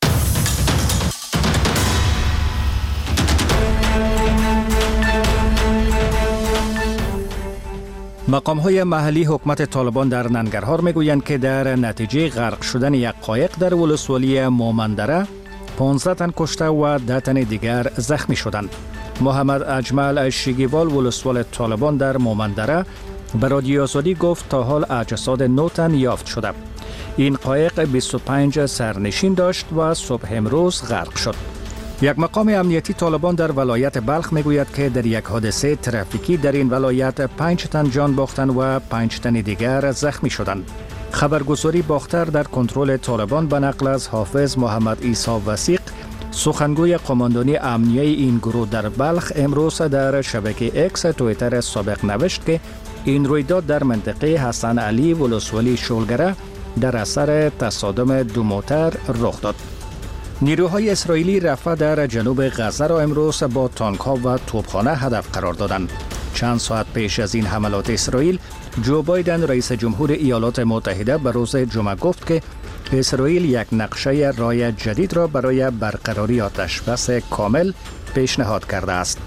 مقام‌های محلی حکومت طالبان در ننگرهار میگویند که در نتیجه غرق شدن یک قایق در ولسوالی مومندره 15 تن کشته و 10 تن دیگر زخمی شدند. محمد اجمل شیگیوال ولسوال طالبان در مومندره به رادیو آزادی گفت تا حال اجساد 9 تن یافت شده. این قایق 25 سرنشین داشت و صبح امروز غرق شد. یک مقام امنیتی طالبان در ولایت بلخ میگوید که در یک حادثه ترافیکی در این ولایت 5 تن جان باختند و 5 تن دیگر زخمی شدند. خبرگزاری باختر در کنترل طالبان به نقل از حافظ محمد عیسی وثیق، سخنگوی قماندانی امنیه این گروه در بلخ، امروز در شبکه اکس توییتر سابق نوشت که این رویداد در منطقه حسن علی ولسوالی شولگره در اثر تصادم دو موتر رخ داد. نیروهای اسرائیلی رفح در جنوب غزه را امروز با تانک‌ها و توپخانه هدف قرار دادند. چند ساعت پیش از این حملات اسرائیل، جو بایدن رئیس جمهور ایالات متحده به روز جمعه گفت که اسرائیل یک نقشه راه جدید را برای برقراری آتشبس کامل پیشنهاد کرده است.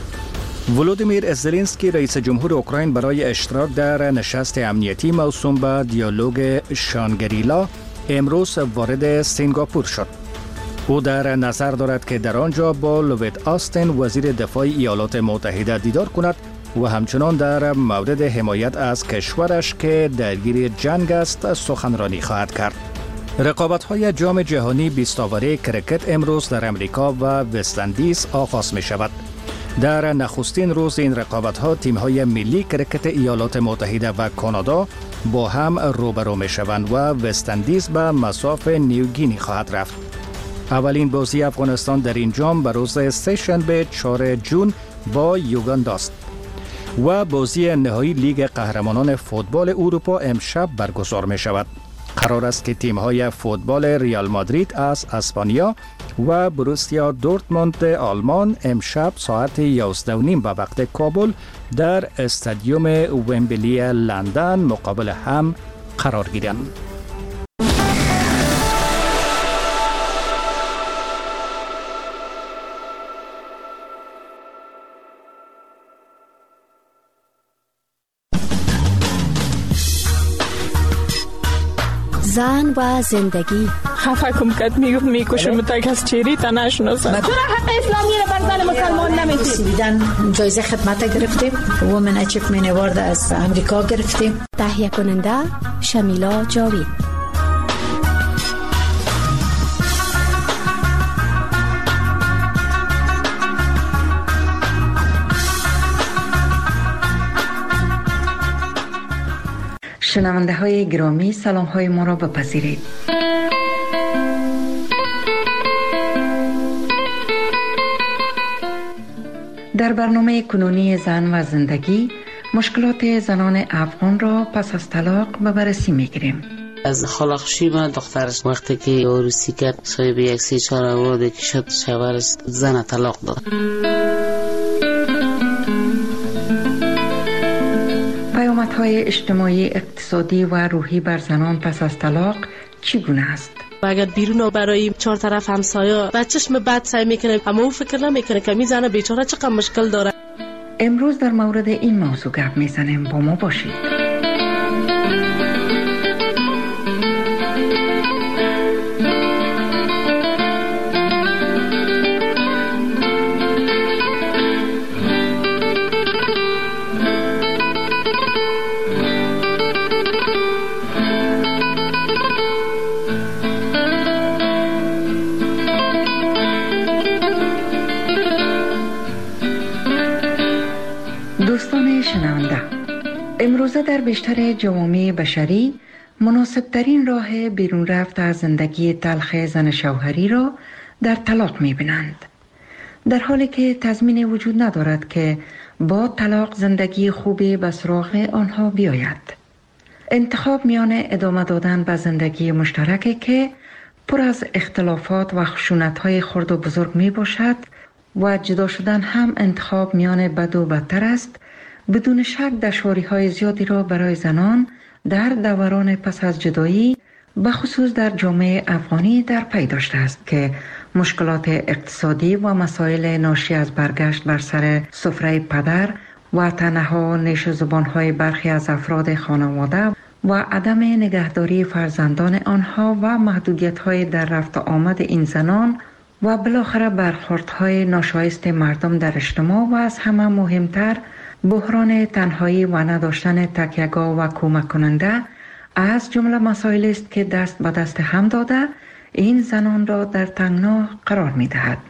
ولودیمیر زلنسکی رئیس جمهور اوکراین برای اشتراک در نشست امنیتی موسوم به دیالوگ شانگریلا امروز وارد سنگاپور شد. او در نظر دارد که در آنجا با لوید آستین وزیر دفاع ایالات متحده دیدار کند و همچنان در مورد حمایت از کشورش که درگیر جنگ است سخنرانی خواهد کرد. رقابت‌های جام جهانی 20 اوره کرکت امروز در امریکا و وست‌اندیز آغاز می شود. در نخستین روز این رقابت‌ها تیم‌های ملی کرکت ایالات متحده و کانادا با هم روبرو می شوند و وست‌اندیز به مصاف نیوگینی خواهد رفت. اولین بازی افغانستان در این جام به روز سه‌شنبه 4 جون با یوگاندا است و بازی نهایی لیگ قهرمانان فوتبال اروپا امشب برگزار می شود. قرار است که تیم‌های فوتبال ریال مادرید از اسپانیا و بروسیا دورتموند آلمان امشب ساعت 11:30 به وقت کابل در استادیوم ومبلی لندن مقابل هم قرار گیرند. زن و زندگی. خفه کم کت میکشم تا کس چیری تا نشناسم. چرا حق اسلامی رو بر زن مسلمان نمیدی؟ سویدن جایزه خدمت گرفتیم. وومن اچیومنت اوارد از امریکا گرفتیم. تهیه کننده شمیلا جاوید. شنونده های گرامی، سلام های ما را بپذیرید. در برنامه کنونی زن و زندگی مشکلات زنان افغان را پس از طلاق به بررسی می‌گیریم. از خالقشی من دخترش وقتی که عروسی کرد صاحب یک 3-4 اولاد که شد شوهرش زن طلاق داد. پیامدهای اجتماعی، اقتصادی و روحی بر زنان پس از طلاق چگونه است؟ و اگر بیرون برای 4 طرف همسایه و چشم بد سعی میکنه، اما او فکر نمیکنه که می زنه بیچاره چقدر مشکل داره. امروز در مورد این موضوع گپ میزنیم، با ما باشید. دوستان شنونده، امروزه در بیشتر جوامع بشری مناسبترین راه بیرون رفت از زندگی تلخ زن شوهری را در طلاق می‌بینند، در حالی که تضمین وجود ندارد که با طلاق زندگی خوبی به سراغ آنها بیاید. انتخاب میان ادامه دادن به زندگی مشترکی که پر از اختلافات و خشونت‌های خرد و بزرگ میباشد و جدا شدن هم انتخاب میان بد و بدتر است، بدون شک دشواری‌های زیادی را برای زنان در دوران پس از جدایی به خصوص در جامعه افغانی در پی داشته است که مشکلات اقتصادی و مسائل ناشی از برگشت بر سر سفره پدر و تنها نیش زبان‌های برخی از افراد خانواده و عدم نگهداری فرزندان آنها و محدودیت‌های در رفت و آمد این زنان و بالاخره برخوردهای ناشایست مردم در اجتماع و از همه مهمتر بحران تنهایی و نداشتن تکیه‌گاه و کمک کننده از جمله مسائلی است که دست به دست هم داده این زنان را در تنگنا قرار می دهد.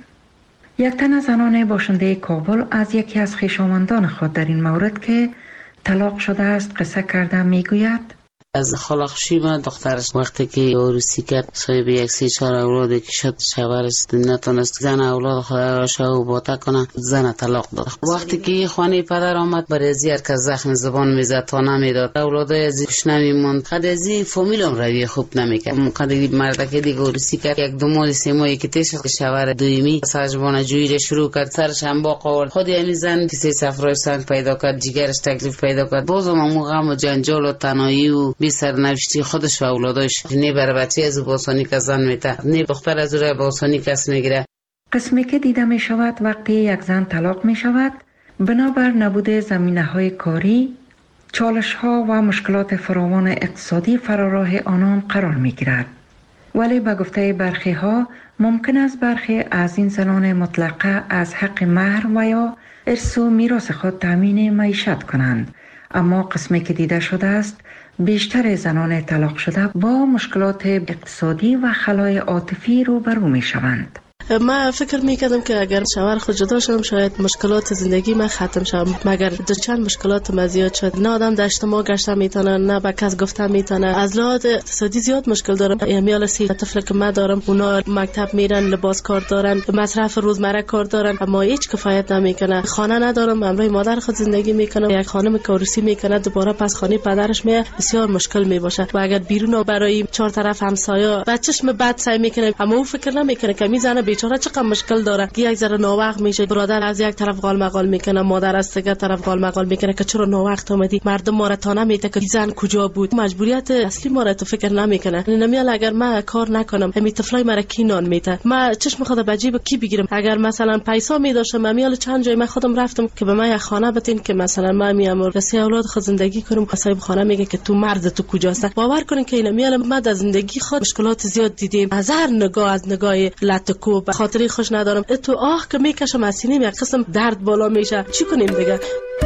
یک تن از زنان باشنده کابل از یکی از خویشاوندان خود در این مورد که طلاق شده است قصه کرده می گوید: از خالقشی من دخترش وقتی که عروسی کرد صاحب یک 3-4 اولاد که شد شوهرش نتونست زن اولاد خودش رو باتا کنه، زن طلاق داد. وقتی که خانه پدر آمد برای هر کس زخم زبان میزد تا نمیداد، اولاد از خوش نمیموند، خود از فامیلم روی خوب نمیکرد. خود مرد که دیگه عروسی کرد 1-2 ماه 3 ماه که تیش شوهر دومی سرجبان جویی شروع کرد، سرش هم با قول خود یعنی زن کسی سفرای سنگ پیدا کرد، جگرش تکلیف پیدا کرد، بازم همون غم و جنجال و تنهایی و بی سرنوشتی خودش و اولادش نه بر بچه از باسانی که زن میته، نه دختر از روی باسانی کس میگیره. قسمی که دیده می شود وقتی یک زن طلاق می شود بنابر نبود زمینه های کاری، چالش ها و مشکلات فراوان اقتصادی فراراه آنان قرار می گیرد. ولی به گفته برخی ها ممکن است برخی از این زنان مطلقه از حق مهر و یا ارث و میراث خود تامین معیشت کنند، اما قسمی که دیده شده است بیشتر زنان طلاق شده با مشکلات اقتصادی و خلای عاطفی روبرو می شوند. من فکر میکردم که اگر شوهر خود جدا شدم شاید مشکلات زندگی من ختم شد، مگر چند مشکلات من زیاد شد. نه آدم در اجتماع گشته میتونه، نه به کس گفته میتونه، از لحاظ اقتصادی زیاد مشکل دارم. امیال 3 طفل که من دارم اونا مکتب میرن، لباس کار دارن، مصرف روزمره کار دارن، اما هیچ کفایت نمیکنه. خانه ندارم، همراه مادر خود زندگی میکنم. یک خانم که عروسی میکنه دوباره پس خانه پدرش میاد، بسیار مشکل میباشه. و اگر بیرون برای 4 طرف همسایه و چشم بد سعی میکنه، اما او فکر نمیکنه که میزنه بیچاره چقدر مشکل داره که یک ذره ناوقت میشه. برادر از یک طرف قال مقال میکنه، مادر از دیگه طرف قال مقال میکنه که چرا ناوقت اومدی، مردم ما را تا نمیته که زن کجا بود. مجبوریت اصلی ما را تو فکر نمیکنه. نمیال اگر من کار نکنم همین طفلای مرا کی نان میته، من چشم خود به جیب کی بگیرم. اگر مثلا پیسا میداشم میال چند جای من خودم رفتم که به من یک خانه بتین که مثلا من میام رسی اولاد خود زندگی کنم، صاحب خانه میگه که تو مرد تو کجاست. باور کنین که اینا میال من در زندگی خود مشکلات زیاد دیدیم، از هر نگاه، از نگاه لطکو به خاطری خوش ندارم. تو آه که میکشم از سینه یک قسم درد بالا میشه. چی کنیم دیگه؟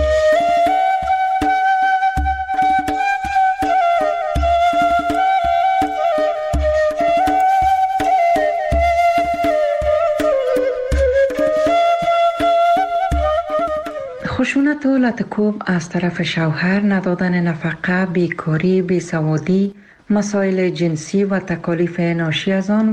خشونت و لطکوب از طرف شوهر، ندادن نفقه، بیکاری، بیسوادی، مسائل جنسی و تکالیف ناشی از آن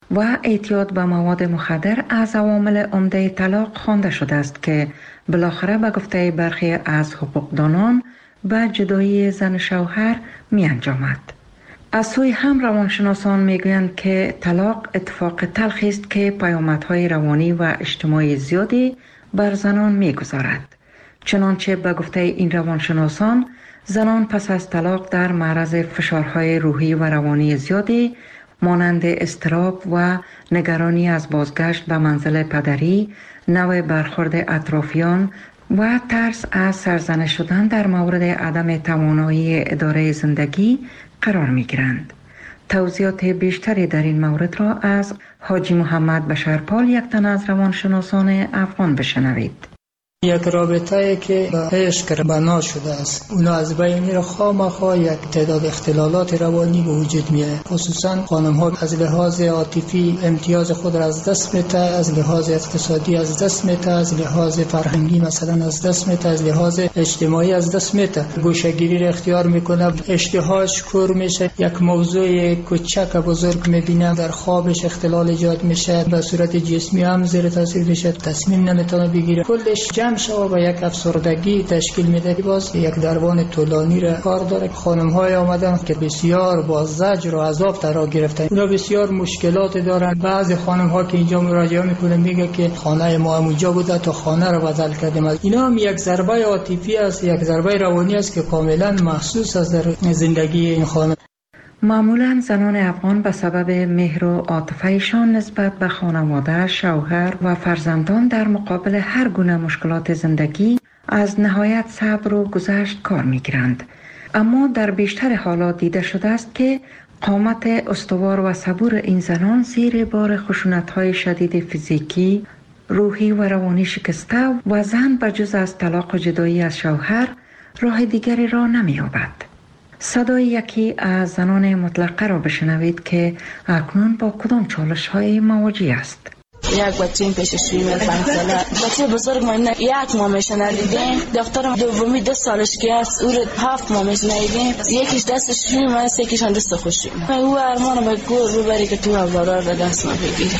و اعتیاد به مواد مخدر از عوامل عمده طلاق خوانده شده است که بالاخره به گفته برخی از حقوقدانان به جدایی زن شوهر می انجامد. از سوی هم روانشناسان می گویند که طلاق اتفاق تلخی است که پیامدهای روانی و اجتماعی زیادی بر زنان می گذارد. چنانچه به گفته این روانشناسان زنان پس از طلاق در معرض فشارهای روحی و روانی زیادی مانند اضطراب و نگرانی از بازگشت به منزل پدری، نوع برخورد اطرافیان و ترس از سرزنش شدن در مورد عدم توانایی اداره زندگی قرار می گیرند. توضیحات بیشتری در این مورد را از حاجی محمد بشرپال، یک تن از روانشناسان افغان، بشنوید. یک رابطه‌ای که به عشق بنا شده است، اونا از بین میره، خامخا یک تعداد اختلالات روانی به وجود میاد. خصوصا خانم ها از لحاظ عاطفی امتیاز خود را از دست میده، از لحاظ اقتصادی از دست میده، از لحاظ فرهنگی مثلا از دست میده، از لحاظ اجتماعی از دست میده. گوشه‌گیری را اختیار میکنه، اشتهاش کور میشه، یک موضوع کوچک بزرگ میبینه، در خوابش اختلال ایجاد میشه، به صورت جسمی هم زیر تاثیر میشه، تصمیم نمیتونه بگیره، کلش جمع شو و یک افسردگی تشکیل میده. باز یک درمان طولانی را کار داره. خانم های آمدن که بسیار با زجر و عذاب ترا گرفتن، اونا بسیار مشکلات دارن. بعضی خانم ها که اینجا مراجعه میکنه میگه که خانه ما اونجا بوده تا خانه رو بدل کردیم. اینا هم یک ضربه عاطفی است، یک ضربه روانی است که کاملا محسوس است در زندگی این خانم. معمولاً زنان افغان به سبب مهر و عاطفه‌شان نسبت به خانواده، شوهر و فرزندان در مقابل هر گونه مشکلات زندگی از نهایت صبر و گذشت کار می‌گیرند. اما در بیشتر حالات دیده شده است که قامت استوار و صبور این زنان زیر بار خشونت‌های شدید فیزیکی، روحی و روانی شکسته و زن بجز از طلاق و جدایی از شوهر راه دیگری را نمی‌یابد. صدای یکی از زنان مطلقه را بشنوید که اکنون با کدام چالش‌های مواجه است. یک بچه این پیششویی من 5 ساله، بچه بزرگ من 1 ماهش ندیدیم، دخترم دومی 2 سالش که است، او 7 ماهش ندیدیم، یکیش دستش فیلم است، یکیش دست خوشی. او ارمان به گور ببری که تو اولار را دست ما بگیری.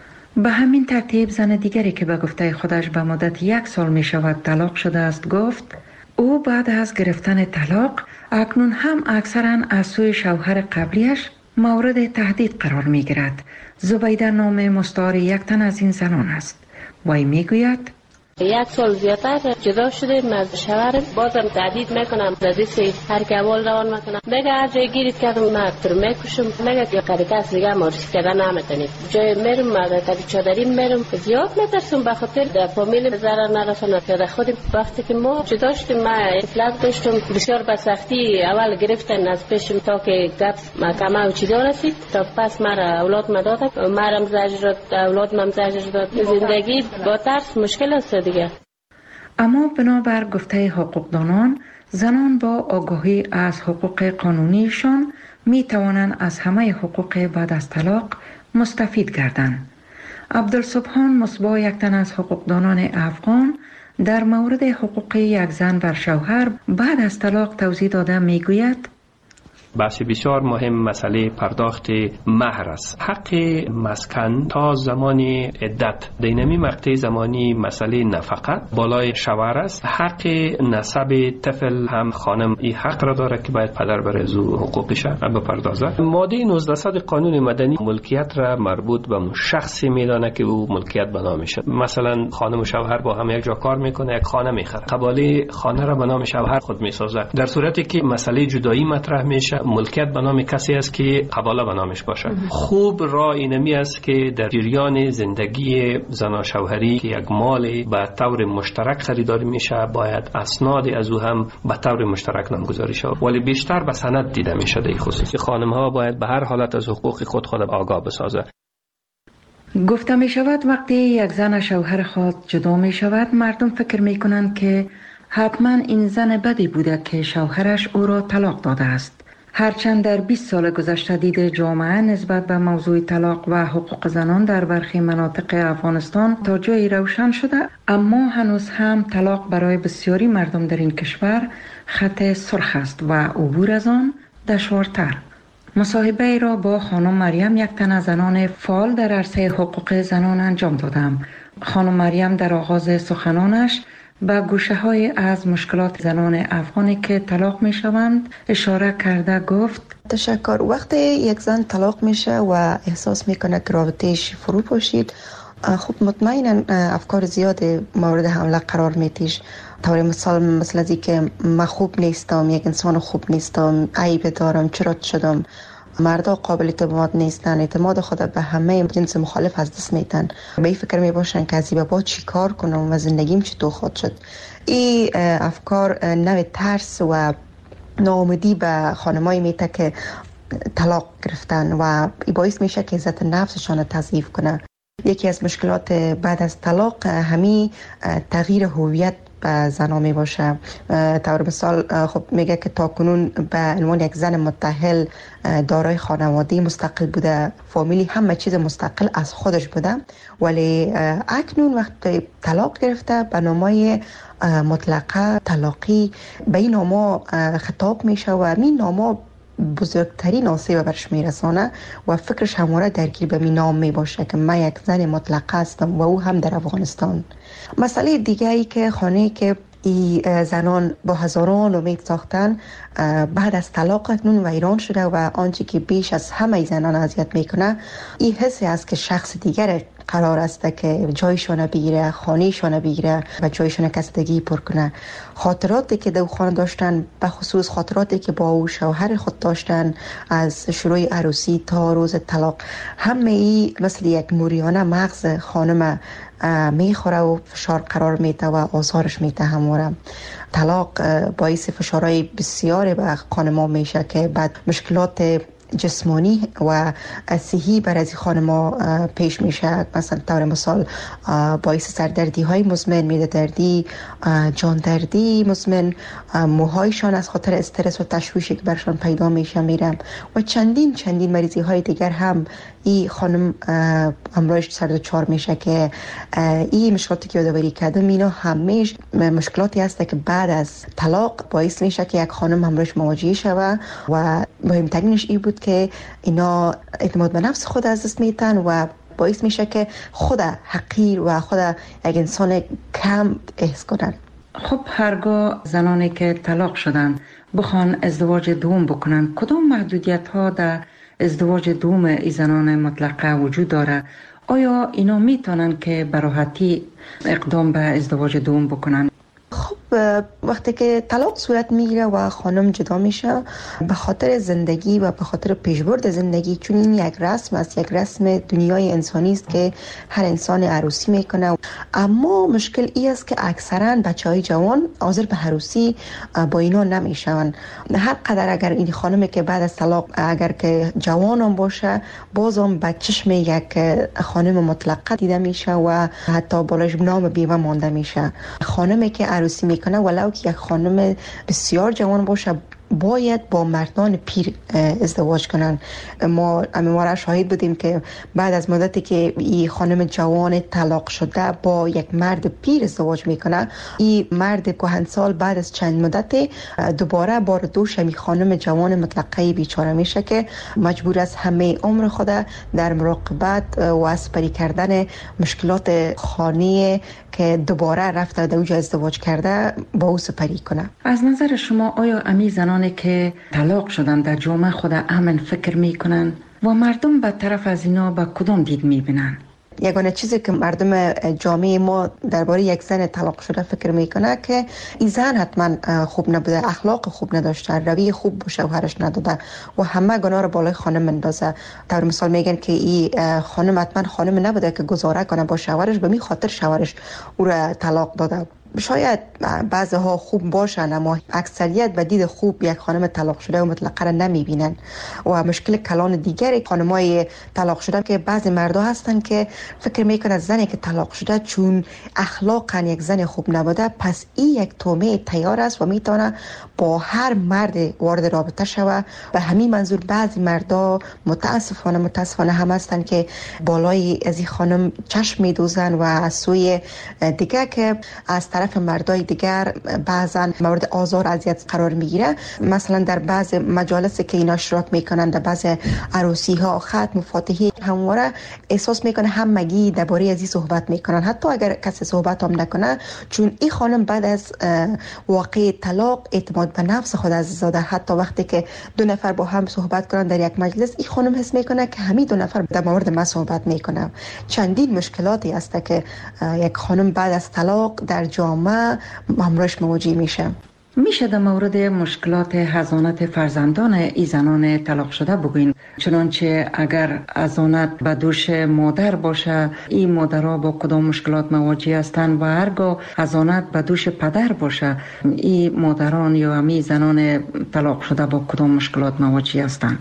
به همین ترتیب زن دیگری که به گفته خودش به مدت 1 سال می شود طلاق شده است گفت او بعد از گرفتن طلاق اکنون هم اکثرا از سوی شوهر قبلیش مورد تهدید قرار می گیرد. زبیده نام مستعار یک تن از این زنان است. وی می گوید 1 سال زیادتر جدا شدیم از شوهرم، بازم تهدید میکنم، دادیسی هر که اول روان میکنم، میگه هر جای گیرید کردم من تو میکشم، میگه یا کاریکاس دیگه معرفی کردن نمیتونید. جای میرم من کاری چادری میرم، زیاد میترسم به خاطر در فامیل ضرر نرسونه. پیاده خودم وقتی که ما جدا شدیم من اطلاع داشتم بسیار به سختی اول گرفتن از پیشم تا که گپ محکمه و چیزا رسید، تا پس مرا اولاد دادن، مرا زجر داد، اولادم زجر داد. زندگی با ترس مشکل است دیگه. اما بنابر گفته حقوقدانان زنان با آگاهی از حقوق قانونیشان می توانند از همه حقوق بعد از طلاق مستفید گردند. عبدالسبحان مصباح، یک تن از حقوقدانان افغان، در مورد حقوق یک زن بر شوهر بعد از طلاق توضیح داده می گوید بحث بسیار مهم مسئله پرداخت مهر است. حق مسکن تا زمان عدت دینمی مقطع زمانی مسئله نفقه بالای شوهر است. حق نسب طفل هم خانم این حق را داره که باید پدر بر از حقوقش بپردازد. ماده 1900 قانون مدنی ملکیت را مربوط به شخصی میدانه که او ملکیت به نامش. مثلا خانم و شوهر با هم یک جا کار میکنه، یک خانه میخره، قباله خانه را به نام شوهر خود میسازه. در صورتی که مسئله جدایی مطرح میشه ملکیت به نام کسی است که قباله به نامش باشه. خوب راه اینمی است که در جریان زندگی زن و شوهری که یک مال به طور مشترک خریداری میشه باید اسناد از او هم به طور مشترک نامگذاری شود، ولی بیشتر به سند دیده میشه. در خصوص خانم ها باید به هر حالت از حقوق خود آگاه بسازه. گفته می شود وقتی یک زن و شوهر خود جدا می شود مردم فکر می کنند که حتما این زن بدی بوده که شوهرش او را طلاق داده است. هرچند در 20 سال گذشته دید جامعه نسبت به موضوع طلاق و حقوق زنان در برخی مناطق افغانستان تا جایی روشن شده، اما هنوز هم طلاق برای بسیاری مردم در این کشور خط سرخ است و عبور از آن دشوارتر. مصاحبه را با خانم مریم، یک تن از زنان فعال در عرصه حقوق زنان انجام دادم. خانم مریم در آغاز سخنانش به گوشه های از مشکلات زنان افغانی که طلاق می شوند اشاره کرده گفت: تشکر. وقتی یک زن طلاق میشه و احساس میکنه که رابطهش فرو پاشید، خب مطمئنا افکار زیاد مورد حمله قرار میتیش. طور مثل از که من خوب نیستم، یک انسان خوب نیستم، عیب دارم، چرا شدم. مردا قابل اعتماد نیستن، اعتماد خود به همه جنس مخالف از دست میتن. به این فکر میباشن که از این با چی کار کنم و زندگیم چطور خود شد. این افکار نوع ترس و ناامیدی به خانمایی میته که طلاق گرفتن و این باعث میشه که عزت نفسشان تضعیف کنه. یکی از مشکلات بعد از طلاق همین تغییر هویت به زنا می باشه. طور مثال خب میگه که تاکنون به عنوان یک زن متأهل دارای خانواده مستقل بوده، فامیلی همه چیز مستقل از خودش بوده، ولی اکنون وقتی طلاق گرفته به نامای مطلقه طلاقی به این ناما خطاب میشه و این ناما بزرگترین آسیب برش میرسانه و فکرش همواره درگیر به می نام می باشه که من یک زن مطلقه هستم و او هم در افغانستان. مسئله دیگه ای که خانه که ای زنان با هزاران امید ساختن بعد از طلاق اکنون ویران شده و آنچه که بیش از همه زنان اذیت میکنه این حسی است که شخص دیگر قرار است که جایشون بگیره، خانهشون بگیره و جایشون کسدگی پر کنه. خاطراتی که دو خانه داشتن، به خصوص خاطراتی که با او شوهر خود داشتن از شروع عروسی تا روز طلاق، همه ای مثل یک موریانه مغز خانم میخوره و فشار قرار میده و آزارش میده. همواره طلاق باعث فشارهای بسیاری به خانم‌ها میشه که بعد مشکلات جسمانی و صحی بر از خانم‌ها پیش میشه. مثلا طور مثال باعث سردردی های مزمن، معده دردی، جان دردی مزمن، موهایشان از خاطر استرس و تشویشی که برشان پیدا میشه میرم و چندین مریضی های دیگر هم این خانم امروز سر دچار میشه که این مشکلاتی که یادآوری کردم اینا همیشه مشکلاتی هست که بعد از طلاق باعث میشه که یک خانم امروز مواجه شود و مهمترینش این بود که اینا اعتماد به نفس خود از دست میتن و باعث میشه که خود حقیر و خود یک انسان کم احس کنن. خب هرگاه زنانی که طلاق شدن بخوان ازدواج دوم بکنن، کدام محدودیت ها در ازدواج دوم ای زنان مطلقه وجود داره؟ آیا اینا میتونن که به راحتی اقدام به ازدواج دوم بکنن؟ خب وقتی که طلاق صورت میگیره و خانم جدا میشه به خاطر زندگی و به خاطر پیشبرد زندگی، چون این یک رسم است، یک رسم دنیای انسانی است که هر انسان عروسی میکنه. اما مشکل این است که اکثرا بچهای جوان حاضر به عروسی با اینا نمیشون. هر قدر اگر این خانمی که بعد از طلاق اگر که جوانم باشه بازم به چشم یک خانم مطلقه دیده میشه و حتی بالاش نام بیوه مانده میشه. خانمی که عروسی میکنه ولو که یک خانم بسیار جوان باشه باید با مردان پیر ازدواج کنن. ما شاهد بودیم که بعد از مدتی که این خانم جوان طلاق شده با یک مرد پیر ازدواج میکنه، این مرد کهنسال بعد از چند مدت دوباره بار دوش می خانم جوان مطلقه بیچاره میشه که مجبور است همه عمر خود در مراقبت و اسپری کردن مشکلات خانه که دوباره رفته در اوج ازدواج کرده با او سپری کنه. از نظر شما آیا امی زنانی که طلاق شدن در جامعه خود امن فکر میکنن و مردم به طرف از اینا با کدام دید میبینن؟ یگانه چیزی که مردم جامعه ما درباره یک زن طلاق شده فکر میکنه که این زن حتما خوب نبوده، اخلاق خوب نداشته، روی خوب به شوهرش نداده و همه گناه رو بالای خانم مندازه. طور مثال میگن که این خانم حتما خانم نبوده که گزاره کنه با شوهرش، به می خاطر شوهرش او را طلاق داده. شاید بعضها خوب باشن اما اکثریت به دید خوب یک خانم طلاق شده و مطلقه را نمیبینن. و مشکل کلان دیگری خانمای طلاق شده که بعضی مردا هستن که فکر میکنن زنی که طلاق شده چون اخلاقا یک زن خوب نبوده پس این یک تومه تیار است و میتونه با هر مرد وارد رابطه شوه. به همین منظور بعضی مردا متاسفانه هم هستن که بالای از این خانم چشم میدوزن و از سوی دیگه که از طرف مردای دیگر بعضا مورد آزار اذیت قرار میگیره. مثلا در بعض مجالس که اینا اشتراک میکنن، در بعض عروسی ها، ختم و فاتحه، همواره احساس میکنه همگی درباره از این صحبت میکنن، حتی اگر کسی صحبت هم نکنه، چون این خانم بعد از واقع طلاق اعتماد به نفس خود از زاده. حتی وقتی که دو نفر با هم صحبت کنن در یک مجلس، این خانم حس میکنه که همین دو نفر در مورد ما صحبت میکنن. چندین مشکلاتی است که یک خانم بعد از طلاق در جامعه همراهش مواجه میشه. میشه در مورد مشکلات حضانت فرزندان ای زنان طلاق شده بگوین؟ چنانچه اگر حضانت به دوش مادر باشه، این مادرها با کدام مشکلات مواجه هستند و هرگاه حضانت به دوش پدر باشه، این مادران یا امی زنان طلاق شده با کدام مشکلات مواجه هستند؟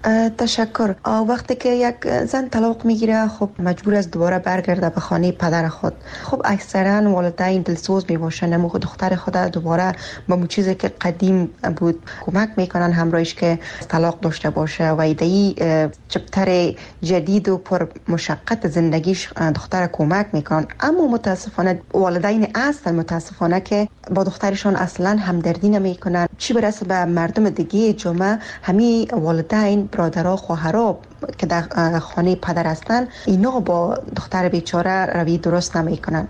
تشکر. وقتی که یک زن طلاق میگیره، خب مجبور است دوباره برگرده به خانه پدر خود. خب اکثرا والدین دلسوز میباشن، اما دختر خود دوباره با اون چیزی که قدیم بود کمک میکنن همراهش که طلاق داشته باشه و ایدهی چپتر جدید و پر مشقت زندگیش دختر کمک میکنن. اما متاسفانه والدین اصلا متاسفانه که با دخترشان اصلا همدردی نمیکنن، چی برسه به مردم دیگه جامعه. همین والدین، برادرها، خواهرها که در خانه پدر هستن، اینا با دختر بیچاره روی درست نمیکنن.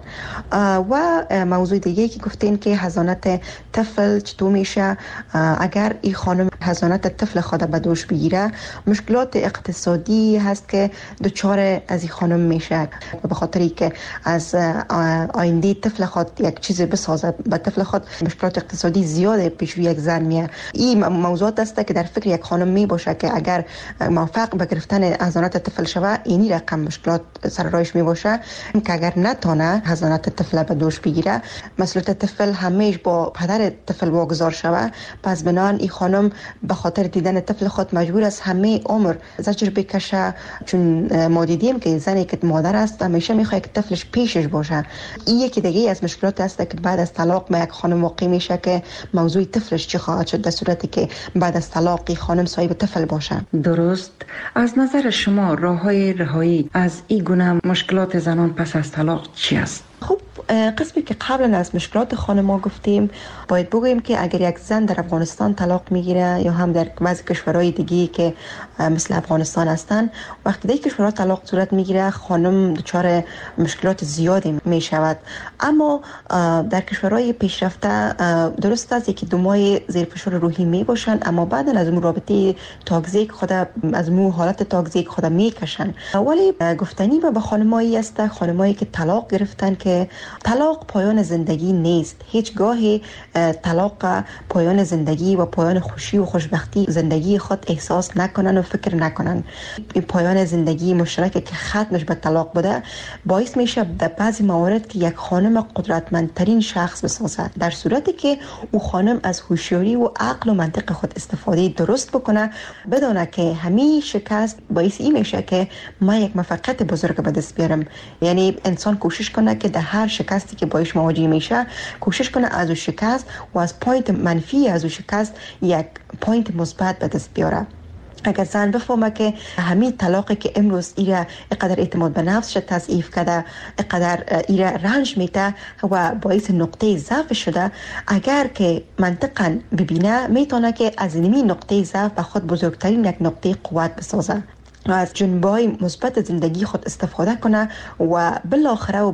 و موضوع دیگه که گفتین که حضانت طفل چطور میشه، اگر این خانم حضانت طفل خود به دوش بگیره، مشکلات اقتصادی هست که دچار از این خانم میشه، به خاطری که از آینده طفل خود یک چیز بسازد، به طفل خود مشکلات اقتصادی زیاده پیش روی یک زن میاد. این موضوعات است که در فکر یک خانم می باشه که اگر موفق به گرفتن حضانت طفل شوه، اینی رقم مشکلات سر راهش می باشه که اگر نتونه حضانت طفل به دوش بگیره، مسئولیت طفل همیشه با پدر طفل واگذار شوه. پس بنان این خانم به خاطر دیدن طفل خود مجبور است همه عمر زجر بکشه، چون ما دیدیم که زنی که مادر است همیشه میخواد که طفلش پیشش باشه. این یکی دیگه از مشکلات است که بعد از طلاق ما یک خانم واقع میشه که موضوع طفلش چی خواهد شد در صورتی که بعد از طلاق خانم صاحب طفل باشه. درست. از نظر شما راههای رهایی از این گونه مشکلات زنان پس از طلاق چی است؟ خب قسمی که قبلا از مشکلات خانم‌ها گفتیم، باید بگوییم که اگر یک زن در افغانستان طلاق میگیره یا هم در بعضی کشورهای دیگه که مثل افغانستان هستن، وقتی در کشورها طلاق صورت میگیره، خانم دچار مشکلات زیادی میشود. اما در کشورهای پیشرفته درست است که دو ماه زیر فشار روحی میباشن، اما بعد از اون رابطه تاکسیک خود از اون حالت تاکسیک خود میکشن. ولی گفتنی به خانمایی است، خانمایی که طلاق گرفتن، که طلاق پایان زندگی نیست. هیچگاه طلاق پایان زندگی و پایان خوشی و خوشبختی زندگی خود احساس نکنن و فکر نکنن. این پایان زندگی مشترک که ختمش به طلاق بوده، باعث میشه در بعضی موارد که یک خانم قدرتمندترین شخص بسازد، در صورتی که او خانم از هوشیاری و عقل و منطق خود استفاده درست بکنه، بدونه که همین شکست باعث این میشه که ما یک موفقیت بزرگ به دست بیارم. یعنی انسان کوشش کنه که در هر شکستی که باش مواجه میشه، کوشش کنه از اون شکست و از پوینت منفی از اون شکست یک پوینت مثبت به دست بیاره. اگر زن بفهمه که همین طلاقی که امروز ایره اقدر اعتماد به نفس شد تضعیف کرده، اقدر ایره رنج میته و باعث نقطه ضعف شده، اگر که منطقاً ببینه، میتونه که از این نقطه ضعف به خود بزرگترین یک نقطه قوت بسازه و از جنبه‌های مثبت زندگی خود استفاده کنه و بالاخره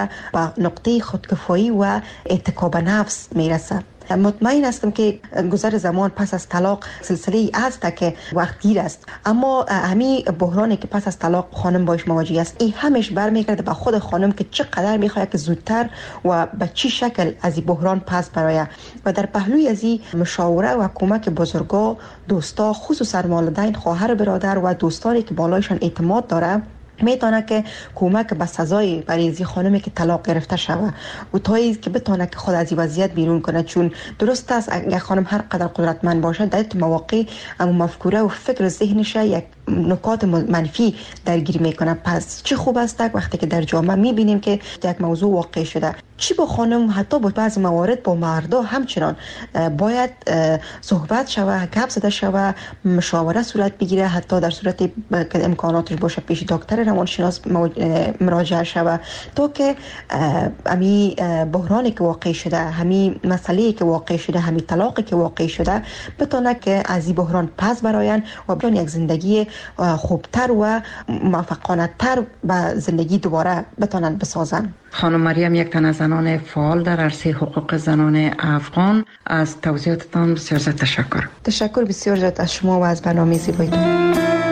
به نقطه خودکفایی و اتکا به نفس میرسه. مطمئن هستم که گذر زمان پس از طلاق سلسله است که وقت دیر است، اما همین بحرانی که پس از طلاق خانم باش مواجه است، این همش برمیگرده به خود خانم که چقدر میخواد که زودتر و به چی شکل از این بحران پس برایه. و در پهلوی از این مشاوره و کمک بزرگا، دوستا، خصوصا والدین، خواهر، برادر و دوستانی که بالایشان اعتماد داره، میتونه که کمک به سزای برای این خانمی که طلاق گرفته شوه و تایی که بتونه که خود از این وضعیت بیرون کنه. چون درست است اگر خانم هر قدر قدرتمند باشه، در مواقع اما مفکوره و فکر ذهنش یک نکات منفی درگیر میکنه. پس چه خوب است وقتی که در جامعه میبینیم که یک موضوع واقع شده. چی با خانم حتی با بعض موارد با مردا همچنان باید صحبت شوه، گپ زده شوه، مشاوره صورت بگیره، حتی در صورت که امکاناتش باشه پیش دکتر روانشناس مراجعه شوه تا که امی بحرانی که واقع شده، همین مسئله که واقع شده، همین طلاقی که واقع شده بتونه که از این بحران پس براین و بتونه یک زندگی خوبتر و موفقانه تر به زندگی دوباره بتونن بسازن. خانم مریم یک تن از زنان فعال در عرصه حقوق زنان افغان، از توضیحاتتان بسیار زیاد تشکر. تشکر بسیار زیاد از شما و از برنامه زیبایتون.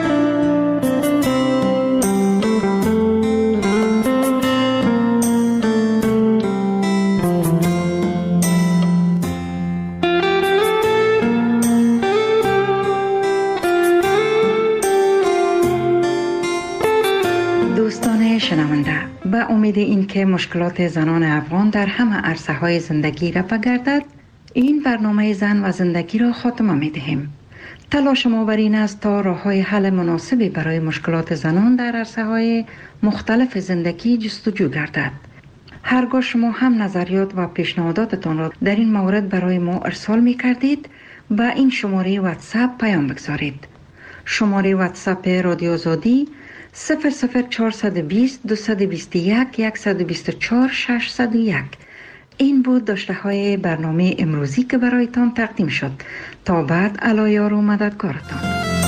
دوستان شنونده، به امید اینکه مشکلات زنان افغان در همه عرصه‌های زندگی رفع گردد، این برنامه زن و زندگی را خاتمه می‌دهیم. تلاش ما بر این است تا راه‌های حل مناسبی برای مشکلات زنان در عرصه‌های مختلف زندگی جستجو گردد. هرگاه شما هم نظریات و پیشنهاداتتان را در این مورد برای ما ارسال می‌کردید، به این شماره واتساپ پیام بگذارید. شماره واتساپ رادیو آزادی 00420 221 124 601. این بود داشته های برنامه امروزی که برایتان تقدیم شد. تا بعد علایار و مددگارتان.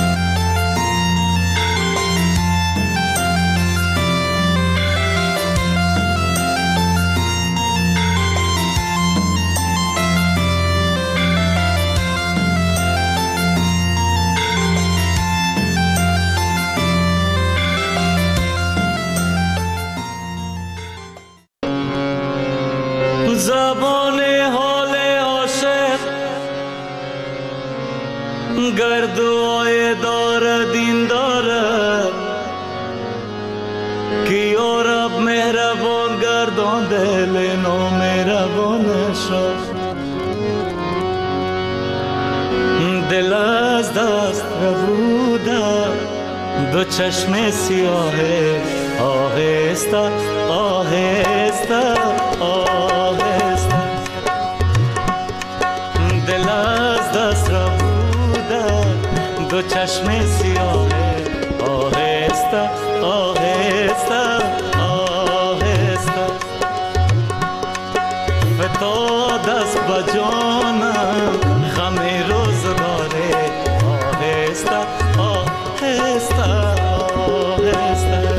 زبان حال عاشق گردوای دار دین داره که یارب مهربان گردان دل نامهربان شد. دل از دست ربوده دو چشم سیاهه، آهسته آهسته آهسته دل از دست ربوده دو چشم سیاهه، آهسته آهسته آهسته فتاد از بجانم غم روزگاره، آهسته آهسته آهسته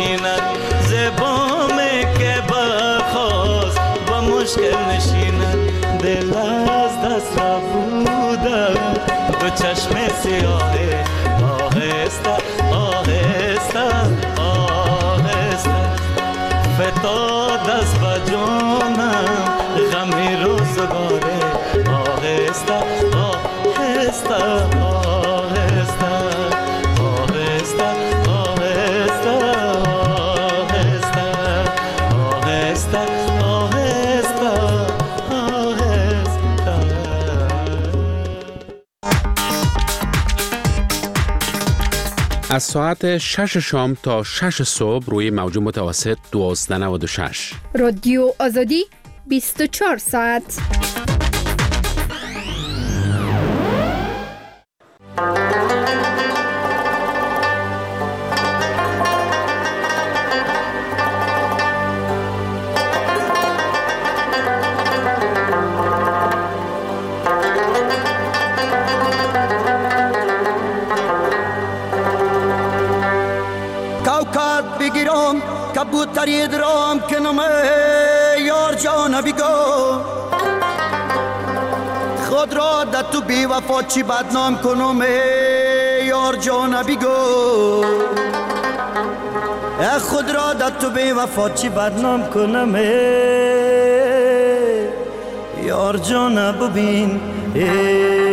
نشیند زبامی که برخواست با مشکل نشیند دل از دست را بوده دو چشم سیاه آهسته آهسته آهسته فتاد از بجانم غمی روزگاره آهسته آهسته آهسته آهسته آهسته آهسته آهسته آهسته از ساعت 6 شام تا 6 صبح روی موج متوسط 1296 رادیو آزادی 24 ساعت. بگیرم کبوتری درام کنم یار جان بگو خود را در تو بی وفا چی بدنام کنم یار جان بگو خود را در تو بی وفا چی بدنام کنم یار جان ببین